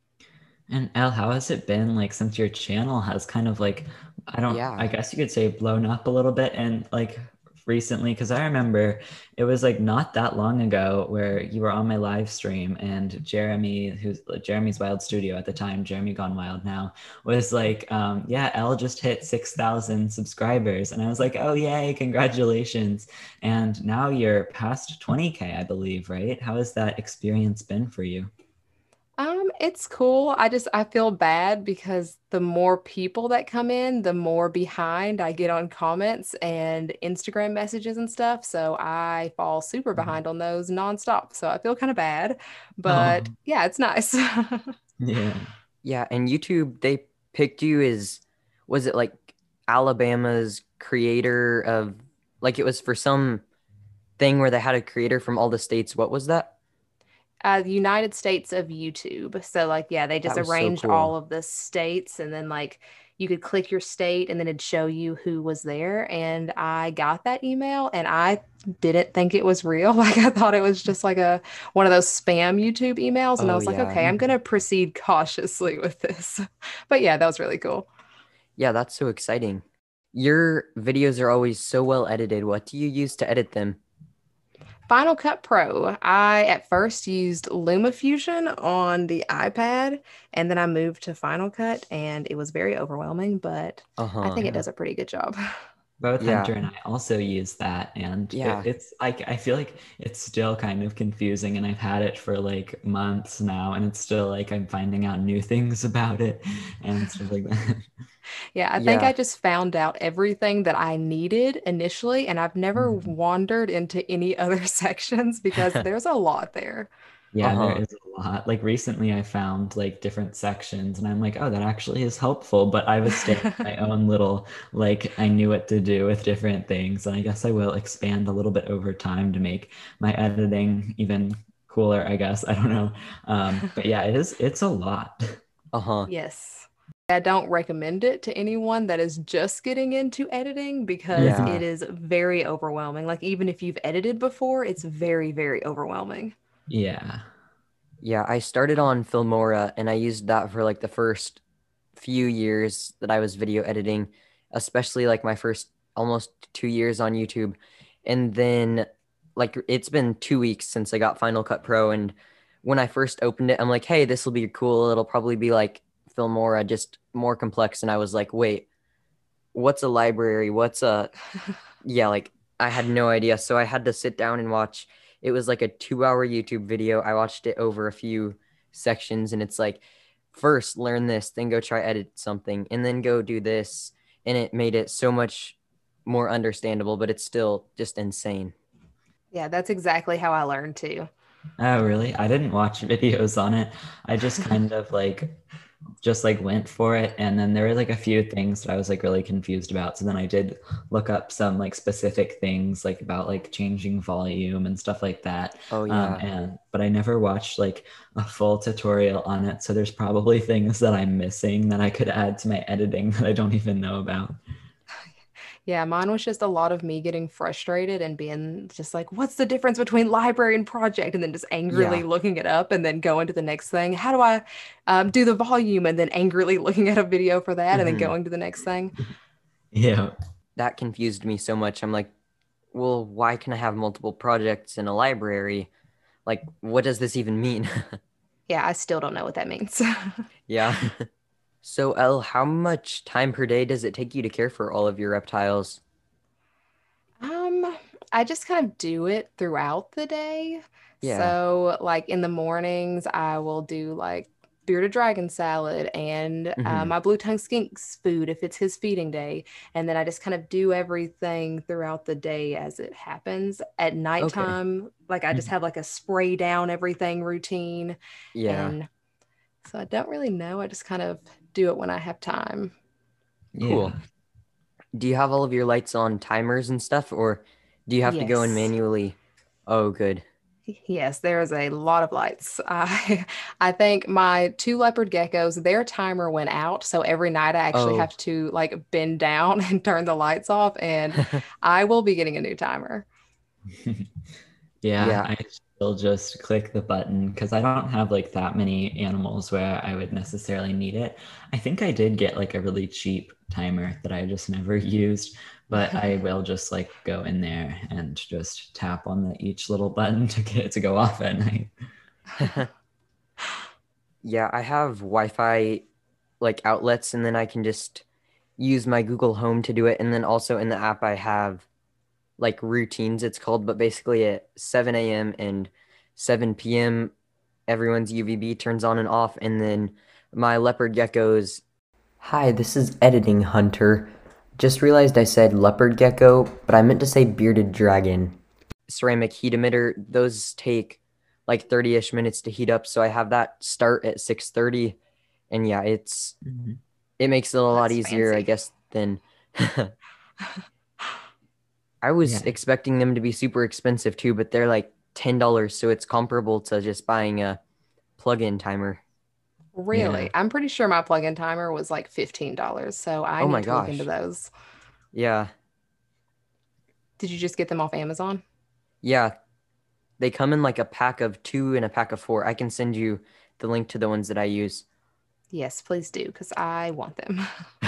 And Elle, how has it been like since your channel has kind of like, I Yeah. guess you could say blown up a little bit and like recently? Because I remember it was like not that long ago where you were on my live stream and Jeremy, who's Jeremy's Wild Studio at the time, Jeremy Gone Wild now, was like, yeah, Elle just hit 6,000 subscribers. And I was like, oh, yay, congratulations. And now you're past 20K, I believe, right? How has that experience been for you? It's cool. I feel bad because the more people that come in, the more behind I get on comments and Instagram messages and stuff. So I fall super behind on those nonstop. So I feel kind of bad, but Oh, yeah, it's nice. yeah. Yeah, and YouTube, they picked you as, was it like Alabama's creator of, like it was for some thing where they had a creator from all the states. What was that? The United States of YouTube. So like yeah, they just That was so arranged all cool. of the states and then like you could click your state and then it'd show you who was there. And I got that email and I didn't think it was real. Like I thought it was just like a one of those spam YouTube emails. And I Oh, was like, yeah. okay, I'm gonna proceed cautiously with this. But yeah, that was really cool. Yeah, that's so exciting. Your videos are always so well edited. What do you use to edit them? Final Cut Pro. I at first used LumaFusion on the iPad, and then I moved to Final Cut, and it was very overwhelming, but I Uh-huh. think it Yeah. does a pretty good job. Both Yeah. Hunter and I also use that, and Yeah. it's like I feel like it's still kind of confusing, and I've had it for like months now, and it's still like I'm finding out new things about it and stuff like that. Yeah, I think I Yeah. just found out everything that I needed initially, and I've never Mhm. wandered into any other sections because there's a lot there. Yeah, there Uh-huh. is a lot. Like recently, I found like different sections, and I'm like, oh, that actually is helpful. But I was staying in my own little, like, I knew what to do with different things. And I guess I will expand a little bit over time to make my editing even cooler, I guess. I don't know. But yeah, it's a lot. Uh-huh. Yes. I don't recommend it to anyone that is just getting into editing because Mhm. it Yeah. is very overwhelming. Like, even if you've edited before, it's very, very overwhelming. Yeah. Yeah, I started on Filmora and I used that for like the first few years that I was video editing, especially like my first almost 2 years on YouTube. And then like it's been 2 weeks since I got Final Cut Pro. And when I first opened it, I'm like, hey, this will be cool. It'll probably be like Filmora, just more complex. And I was like, wait, what's a library? What's a, yeah, like I had no idea. So I had to sit down and watch. It was like a 2 hour YouTube video. I watched it over a few sections, and it's like, first learn this, then go try edit something, and then go do this. And it made it so much more understandable, but it's still just insane. Yeah, that's exactly how I learned too. Oh, really? I didn't watch videos on it. I just kind of like just like went for it, and then there were like a few things that I was like really confused about, so then I did look up some like specific things like about like changing volume and stuff like that. Oh, yeah. And but I never watched like a full tutorial on it, so there's probably things that I'm missing that I could add to my editing that I don't even know about. Yeah, mine was just a lot of me getting frustrated and being just like, what's the difference between library and project? And then just angrily Yeah. looking it up and then going to the next thing. How do I do the volume? And then angrily looking at a video for that and then Hmm. going to the next thing. Yeah. That confused me so much. I'm like, well, why can I have multiple projects in a library? Like, what does this even mean? Yeah, I still don't know what that means. Yeah. So, Elle, how much time per day does it take you to care for all of your reptiles? Um, I just kind of do it throughout the day. Yeah. So, like in the mornings, I will do like bearded dragon salad and Hmm. my blue tongue skinks food if it's his feeding day. And then I just kind of do everything throughout the day as it happens. At Okay. nighttime, like I just Mhm. have like a spray down everything routine. Yeah. And so I don't really know. I just kind of do it when I have time. Yeah. Cool. Do you have all of your lights on timers and stuff, or do you have to go in Yes. manually? Oh, good. Yes, there is a lot of lights. I think my two leopard geckos, their timer went out, so every night I actually Oh. have to like bend down and turn the lights off, and I will be getting a new timer. Yeah, Yeah. I still just click the button because I don't have like that many animals where I would necessarily need it. I think I did get like a really cheap timer that I just never used, but I will just like go in there and just tap on each little button to get it to go off at night. Yeah, I have Wi-Fi like outlets, and then I can just use my Google Home to do it. And then also in the app, I have like routines, it's called, but basically at 7 a.m. and 7 p.m., everyone's UVB turns on and off. And then my leopard geckos. Hi, this is Editing Hunter. Just realized I said leopard gecko, but I meant to say bearded dragon. Ceramic heat emitter, those take like 30-ish minutes to heat up. So I have that start at 6:30. And yeah, Mhm. it makes it a lot That's easier, I fancy. guess, than I was Yeah. expecting them to be super expensive too, but they're like $10, so it's comparable to just buying a plug-in timer. Yeah. Really? I'm pretty sure my plug-in timer was like $15, so I Oh my need to look into gosh. those. Yeah. Did you just get them off Amazon? Yeah, they come in like a pack of 2 and a pack of 4. I can send you the link to the ones that I use. Yes, please do, because I want them.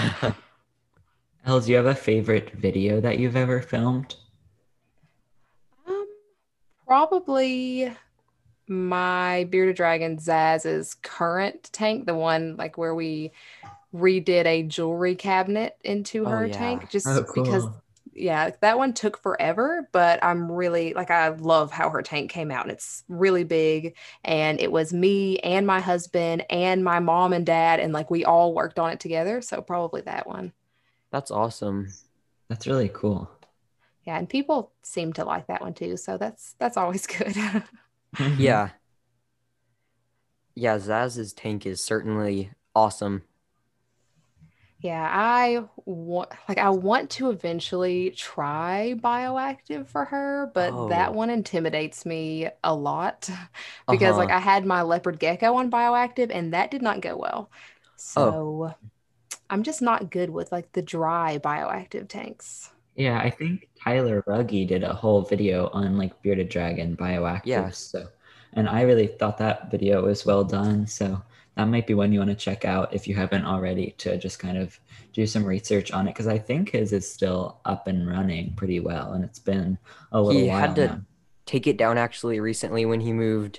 Elle, do you have a favorite video that you've ever filmed? Um, Probably my bearded dragon Zaz's current tank, the one like where we redid a jewelry cabinet into Oh her yeah. tank, just Oh, because, cool. yeah, that one took forever, but I'm really like, I love how her tank came out and it's really big. And it was me and my husband and my mom and dad, and like we all worked on it together. So probably that one. That's awesome. That's really cool. Yeah, and people seem to like that one too. So that's always good. Mhm. Yeah. Yeah, Zaz's tank is certainly awesome. Yeah, I want to eventually try bioactive for her, but that Oh. one intimidates me a lot because like Uh-huh. I had my leopard gecko on bioactive and that did not go well. Oh, So I'm just not good with like the dry bioactive tanks. Yeah, I think Tyler Ruggie did a whole video on like bearded dragon yeah. bioactives. So, and I really thought that video was well done. So that might be one you want to check out if you haven't already to just kind of do some research on it because I think his is still up and running pretty well, and it's been a little He had while to now. take it down actually recently when he moved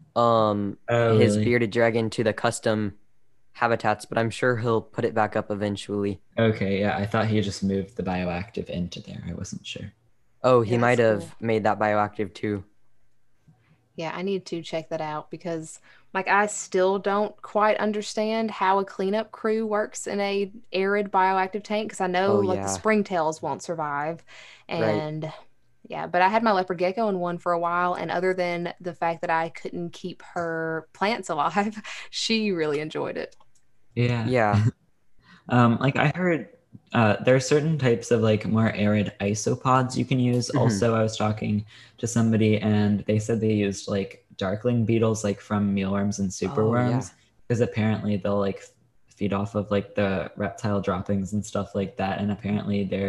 Oh, his really? bearded dragon to the custom habitats, but I'm sure he'll put it back up eventually. Okay, yeah, I thought he just moved the bioactive into there. I wasn't sure. Oh, Yeah, he that's might cool. have made that bioactive too. Yeah, I need to check that out because like I still don't quite understand how a cleanup crew works in a arid bioactive tank because I know Oh like the yeah. springtails won't survive. Right. And yeah, but I had my leopard gecko in one for a while, and other than the fact that I couldn't keep her plants alive, she really enjoyed it. Yeah. Yeah. Like I heard there are certain types of like more arid isopods you can use. Hmm. Also, I was talking to somebody and they said they used like darkling beetles like from mealworms and Oh yeah. superworms because apparently they'll like feed off of like the reptile droppings and stuff like that. And apparently they're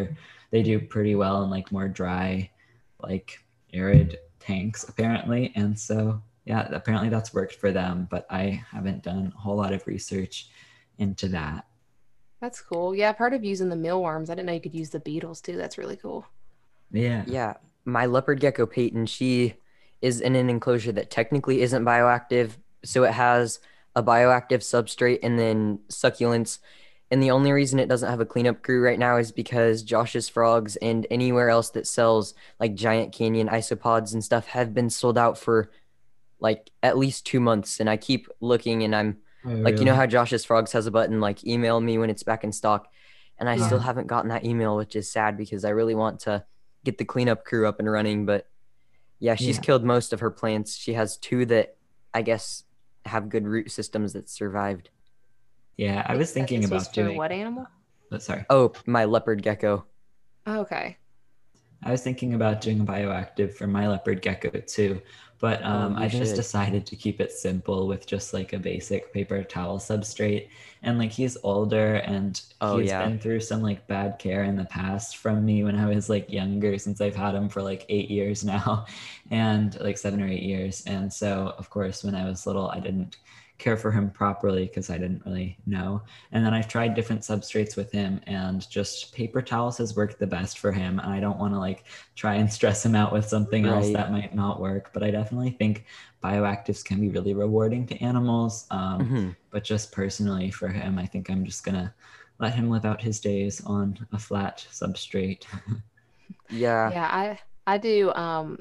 they do pretty well in like more dry, like arid tanks apparently. And so yeah, apparently that's worked for them, but I haven't done a whole lot of research into that. That's cool. Yeah, I've heard of using the mealworms. I didn't know you could use the beetles too. That's really cool. Yeah. Yeah, my leopard gecko Peyton, she is in an enclosure that technically isn't bioactive, so it has a bioactive substrate and then succulents. And the only reason it doesn't have a cleanup crew right now is because Josh's Frogs and anywhere else that sells like Giant Canyon isopods and stuff have been sold out for like at least 2 months. And I keep looking and I'm Oh, like, you know really? how Josh's Frogs has a button like email me when it's back in stock. And I still Yeah. Uh-huh. haven't gotten that email, which is sad because I really want to get the cleanup crew up and running. But yeah, she's Yeah. killed most of her plants. She has two that I guess have good root systems that survived. Yeah. I And you was said thinking this was about for doing, what animal? oh, sorry. Oh, my leopard gecko. Oh, okay. I was thinking about doing a bioactive for my leopard gecko too, but Oh, you I just should. decided to keep it simple with just like a basic paper towel substrate. And like he's older and Oh, he's yeah. been through some like bad care in the past from me when I was like younger, since I've had him for like 8 years now, and like 7 or 8 years. And so, of course, when I was little, I didn't care for him properly because I didn't really know. And then I've tried different substrates with him, and just paper towels has worked the best for him. And I don't want to like try and stress him out with something else Right. that might not work. But I definitely think bioactives can be really rewarding to animals. Hmm. But just personally for him, I think I'm just gonna let him live out his days on a flat substrate. Yeah. Yeah, I do.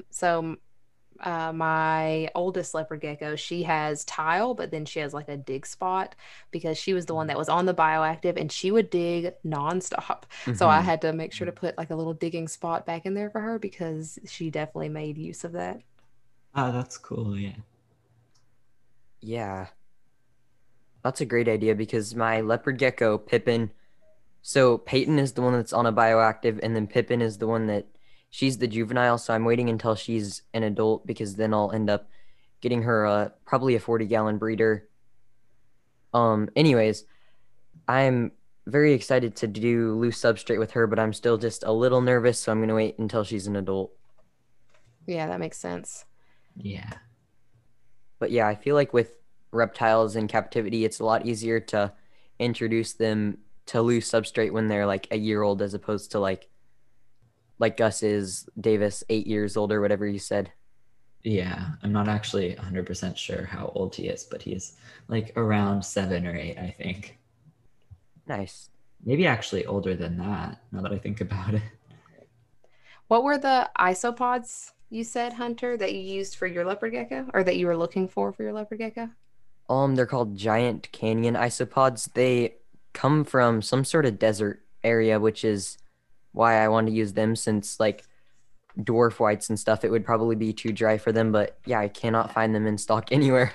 My oldest leopard gecko, she has tile, but then she has like a dig spot because she was the one that was on the bioactive and she would dig nonstop. So I Hmm. had to make sure to put like a little digging spot back in there for her because she definitely made use of that. Oh, that's cool. Yeah. Yeah. That's a great idea because my leopard gecko, Pippin, so Peyton is the one that's on a bioactive, and then Pippin is the one that she's the juvenile. So I'm waiting until she's an adult because then I'll end up getting her probably a 40-gallon breeder. Anyways, I'm very excited to do loose substrate with her, but I'm still just a little nervous, so I'm gonna wait until she's an adult. Yeah, that makes sense. Yeah. But yeah, I feel like with reptiles in captivity, it's a lot easier to introduce them to loose substrate when they're like a year old as opposed to like Gus is Davis, 8 years old or whatever you said. Yeah, I'm not actually 100% sure how old he is, but he's like around 7 or 8, I think. Nice. Maybe actually older than that, now that I think about it. What were the isopods you said, Hunter, that you used for your leopard gecko or that you were looking for your leopard gecko? They're called giant canyon isopods. They come from some sort of desert area, which is why I wanted to use them since like dwarf whites and stuff, it would probably be too dry for them. But yeah, I cannot find them in stock anywhere.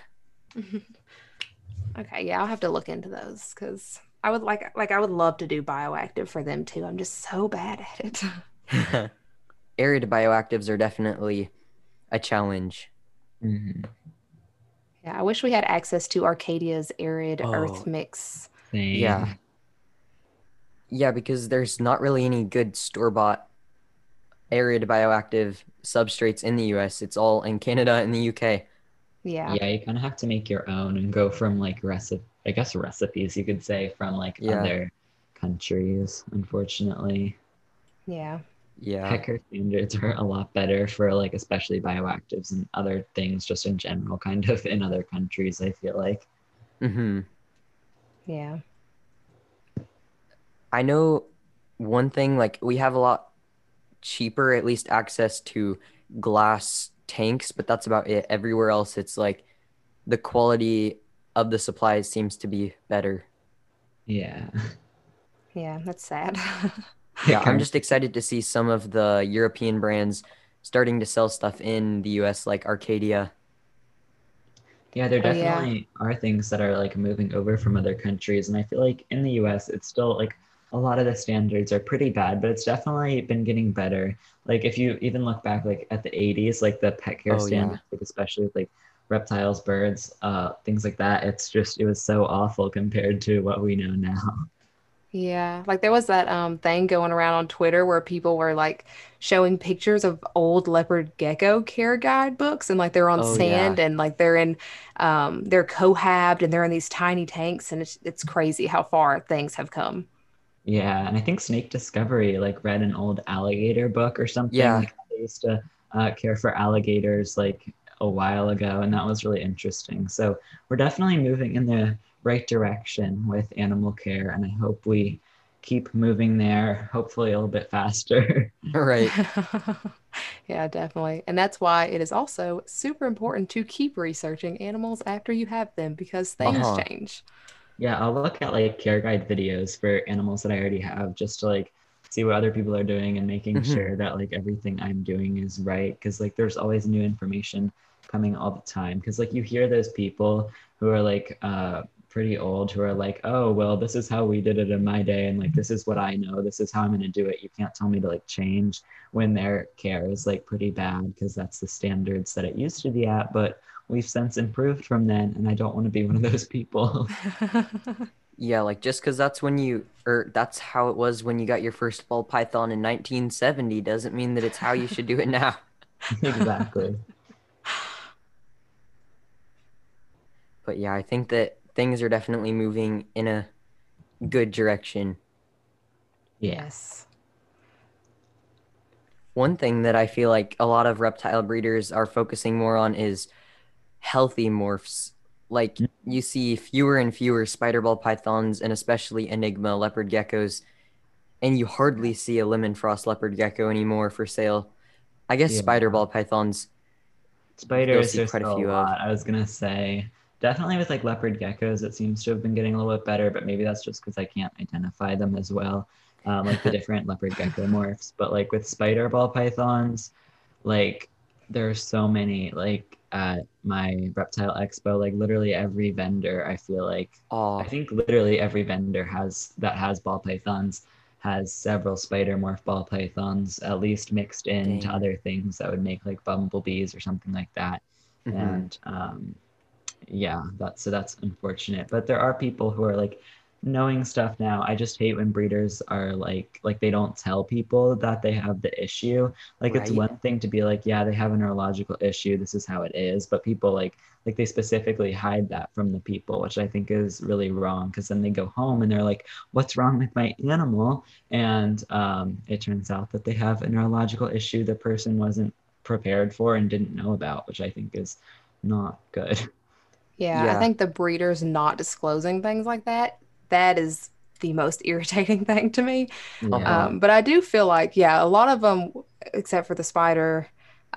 Okay, yeah, I'll have to look into those because I would like I would love to do bioactive for them too. I'm just so bad at it. Arid bioactives are definitely a challenge. Mhm. Yeah, I wish we had access to Arcadia's arid earth Oh, mix. yeah. Same. Yeah, because there's not really any good store-bought arid bioactive substrates in the US. It's all in Canada and the UK. Yeah. Yeah, you kind of have to make your own and go from like I guess recipes you could say from like Yeah. other countries, unfortunately. Yeah. Yeah. Hacker standards are a lot better for like especially bioactives and other things just in general, kind of in other countries, I feel like. Hmm. Yeah. I know one thing, like we have a lot cheaper, at least access to glass tanks, but that's about it. Everywhere else, it's like the quality of the supplies seems to be better. Yeah. Yeah, that's sad. Yeah, I'm Kind just excited to see some of the European brands starting to sell stuff in the US, like Arcadia. Yeah, there Oh yeah. definitely are things that are like moving over from other countries. And I feel like in the US, it's still like a lot of the standards are pretty bad, but it's definitely been getting better. Like if you even look back like at the 80s, like the pet care Oh, yeah. standards, like especially with like reptiles, birds, things like that, it was so awful compared to what we know now. Yeah, like there was that thing going around on Twitter where people were like showing pictures of old leopard gecko care guide books, and like they're on Oh yeah. sand, and like they're in they're cohabbed, and they're in these tiny tanks, and it's crazy how far things have come. Yeah, and I think Snake Discovery like read an old alligator book or something. Yeah. Like they used to care for alligators like a while ago, and that was really interesting. So we're definitely moving in the right direction with animal care, and I hope we keep moving there, hopefully a little bit faster. Right. Yeah, definitely. And that's why it is also super important to keep researching animals after you have them because things Uh-huh. change. Yeah, I'll look at like care guide videos for animals that I already have just to like see what other people are doing and making Hmm. sure that like everything I'm doing is right. Cause like there's always new information coming all the time. Cause like you hear those people who are like pretty old who are like, oh, well, this is how we did it in my day. And like, this is what I know. This is how I'm going to do it. You can't tell me to like change when their care is like pretty bad because that's the standards that it used to be at. But we've since improved from then. And I don't want to be one of those people. Yeah, like just because that's when you, or that's how it was when you got your first ball python in 1970 doesn't mean that it's how you should do it now. Exactly. But yeah, I think that things are definitely moving in a good direction. Yeah. Yes. One thing that I feel like a lot of reptile breeders are focusing more on is healthy morphs. Like you see fewer and fewer spider ball pythons and especially Enigma leopard geckos, and you hardly see a lemon frost leopard gecko anymore for sale. I guess spider Yeah. ball pythons you'll Spiders, see there's quite a still a few of. lot. I was gonna say, definitely with like leopard geckos, it seems to have been getting a little bit better, but maybe that's just because I can't identify them as well, like the different leopard gecko morphs. But like with spider ball pythons, like there's so many. Like at my reptile expo, like literally every vendor, I feel like, I Oh, think literally every vendor has ball pythons has several spider morph ball pythons at least mixed into dang. other things that would make like bumblebees or something like that. Hmm. And yeah, that's unfortunate. But there are people who are like knowing stuff now. I just hate when breeders are like they don't tell people that they have the issue. Like it's Right? one thing to be like, yeah, they have a neurological issue. This is how it is. But people like they specifically hide that from the people, which I think is really wrong because then they go home and they're like, what's wrong with my animal? And it turns out that they have a neurological issue the person wasn't prepared for and didn't know about, which I think is not good. Yeah, I Yeah. think the breeders not disclosing things like that is the most irritating thing to me. Yeah. Uh-huh. But I do feel like, yeah, a lot of them, except for the spider,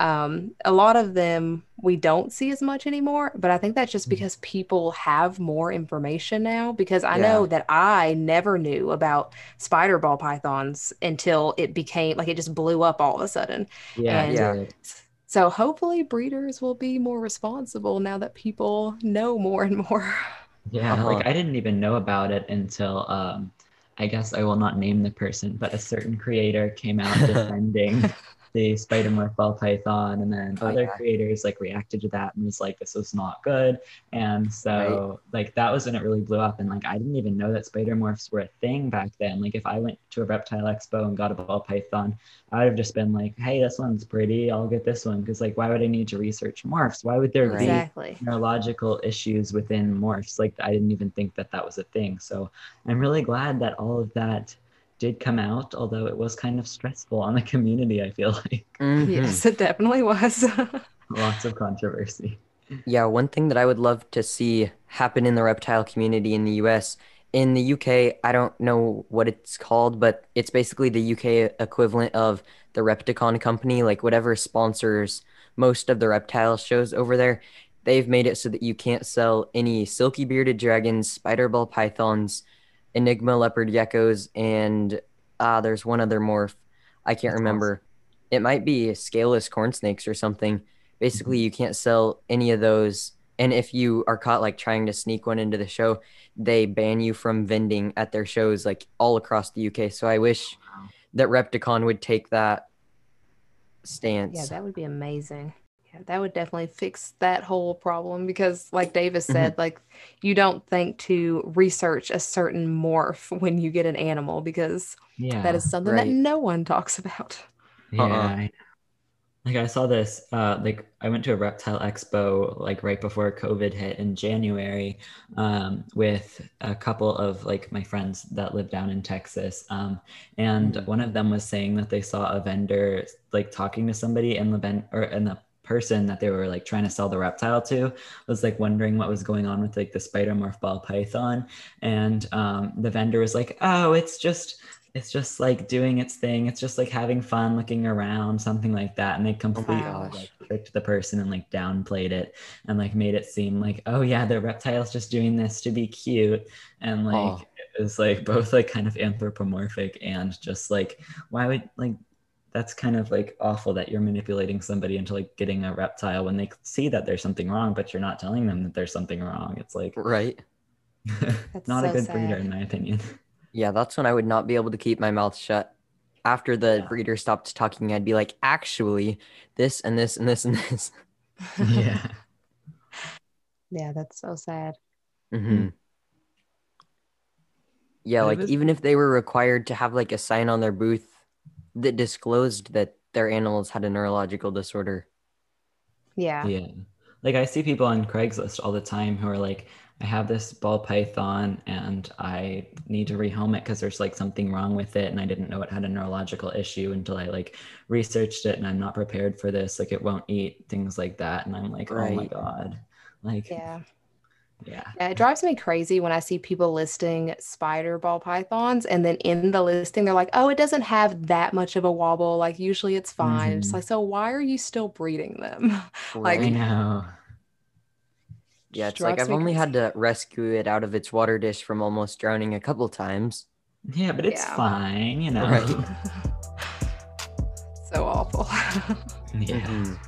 a lot of them we don't see as much anymore. But I think that's just because people have more information now. Because I know Yeah. that I never knew about spider ball pythons until it became like it just blew up all of a sudden. Yeah, it And Yeah. did. so hopefully breeders will be more responsible now that people know more and more. Yeah, like Uh-huh. I didn't even know about it until I guess I will not name the person, but a certain creator came out defending the Spider-Morph ball python, and then Oh other yeah. creators like reacted to that and was like, this was not good. And Right. so like that was when it really blew up. And like I didn't even know that Spider-Morphs were a thing back then. Like if I went to a reptile expo and got a ball python, I would have just been like, hey, this one's pretty, I'll get this one. Because like why would I need to research morphs? Why would there Right. be Exactly. neurological issues within morphs? Like I didn't even think that that was a thing. So I'm really glad that all of that did come out, although it was kind of stressful on the community, I feel like. Hmm. Yes, it definitely was. Lots of controversy. Yeah, one thing that I would love to see happen in the reptile community in the US. In the UK, I don't know what it's called, but it's basically the UK equivalent of the Repticon company, like whatever sponsors most of the reptile shows over there. They've made it so that you can't sell any silky bearded dragons, spider ball pythons, enigma leopard geckos, and there's one other morph. I can't That's awesome. remember. It might be scaleless corn snakes or something. Basically, Mhm. you can't sell any of those. And if you are caught like trying to sneak one into the show, they ban you from vending at their shows like all across the UK. So I wish Wow. that Repticon would take that Yeah, stance. that would be amazing. Yeah, that would definitely fix that whole problem because, like Davis Mhm. said, like you don't think to research a certain morph when you get an animal because that Yeah. is something that Right. no one talks about. Uh-uh. Yeah. Like I saw this, like I went to a reptile expo like right before COVID hit in January, with a couple of like my friends that live down in Texas. And Mhm. one of them was saying that they saw a vendor like talking to somebody and the person that they were like trying to sell the reptile to was like wondering what was going on with like the spider morph ball python. And the vendor was like, oh, it's just like doing its thing. It's just like having fun looking around, something like that. And they Oh my completely Wow. like gosh. tricked the person and like downplayed it and like made it seem like, oh yeah, the reptile's just doing this to be cute. And like Oh, it was like both like kind of anthropomorphic and just like, why would like that's kind of like awful that you're manipulating somebody into like getting a reptile when they see that there's something wrong, but you're not telling them that there's something wrong. It's like right. That's not a so good breeder, sad. in my opinion. Yeah, that's when I would not be able to keep my mouth shut. After the Yeah. breeder stopped talking, I'd be like, actually, this and this and this and this. Yeah. Yeah, that's so sad. Hmm. Yeah, But it like was even if they were required to have like a sign on their booth that disclosed that their animals had a neurological disorder. Yeah. Yeah. Like I see people on Craigslist all the time who are like, I have this ball python and I need to rehome it because there's like something wrong with it. And I didn't know it had a neurological issue until I like researched it and I'm not prepared for this. Like it won't eat, things like that. And I'm like, oh my Right. God. Like, Yeah. yeah. Yeah, it drives me crazy when I see people listing spider ball pythons and then in the listing they're like, "Oh, it doesn't have that much of a wobble. Like usually it's fine." It's Hmm. like, "So why are you still breeding them?" I Like Right. know. Yeah, just it's like drives I've me only had crazy. to rescue it out of its water dish from almost drowning a couple times. Yeah, but it's Yeah. fine, you know. Right. So awful. Yeah. Hmm.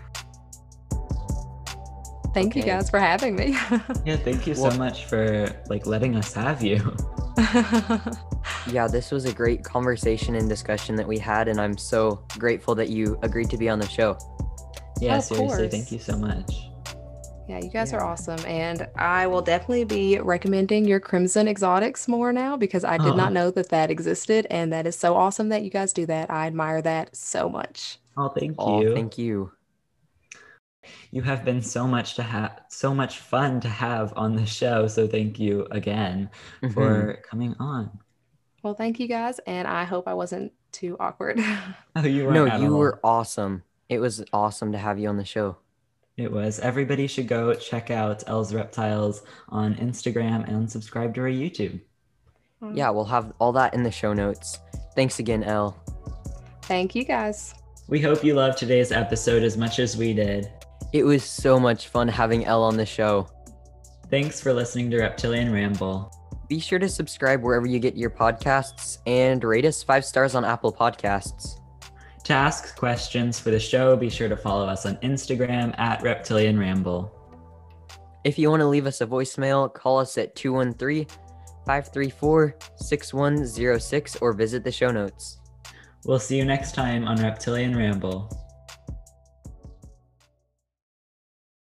Thank you Okay. guys for having me. Yeah, thank you so Well, much for like letting us have you. yeah, this was a great conversation and discussion that we had, and I'm so grateful that you agreed to be on the show. Yeah, Of seriously, thank course. you so much. Yeah, you guys are Yeah. awesome. And I will definitely be recommending your Crimson Exotics more now because I did not Oh, know that that existed. And that is so awesome that you guys do that. I admire that so much. oh, thank Oh, you. thank you. You have been so much fun to have on the show. So thank you again Hmm. for coming on. Well, thank you guys. And I hope I wasn't too awkward. Oh, you No, weren't at you all. were awesome. It was awesome to have you on the show. It was. Everybody should go check out Elle's Reptiles on Instagram and subscribe to her YouTube. Yeah, we'll have all that in the show notes. Thanks again, Elle. Thank you guys. We hope you loved today's episode as much as we did. It was so much fun having Elle on the show. Thanks for listening to Reptilian Ramble. Be sure to subscribe wherever you get your podcasts and rate us 5 stars on Apple Podcasts. To ask questions for the show, be sure to follow us on Instagram at Reptilian Ramble. If you want to leave us a voicemail, call us at 213-534-6106 or visit the show notes. We'll see you next time on Reptilian Ramble.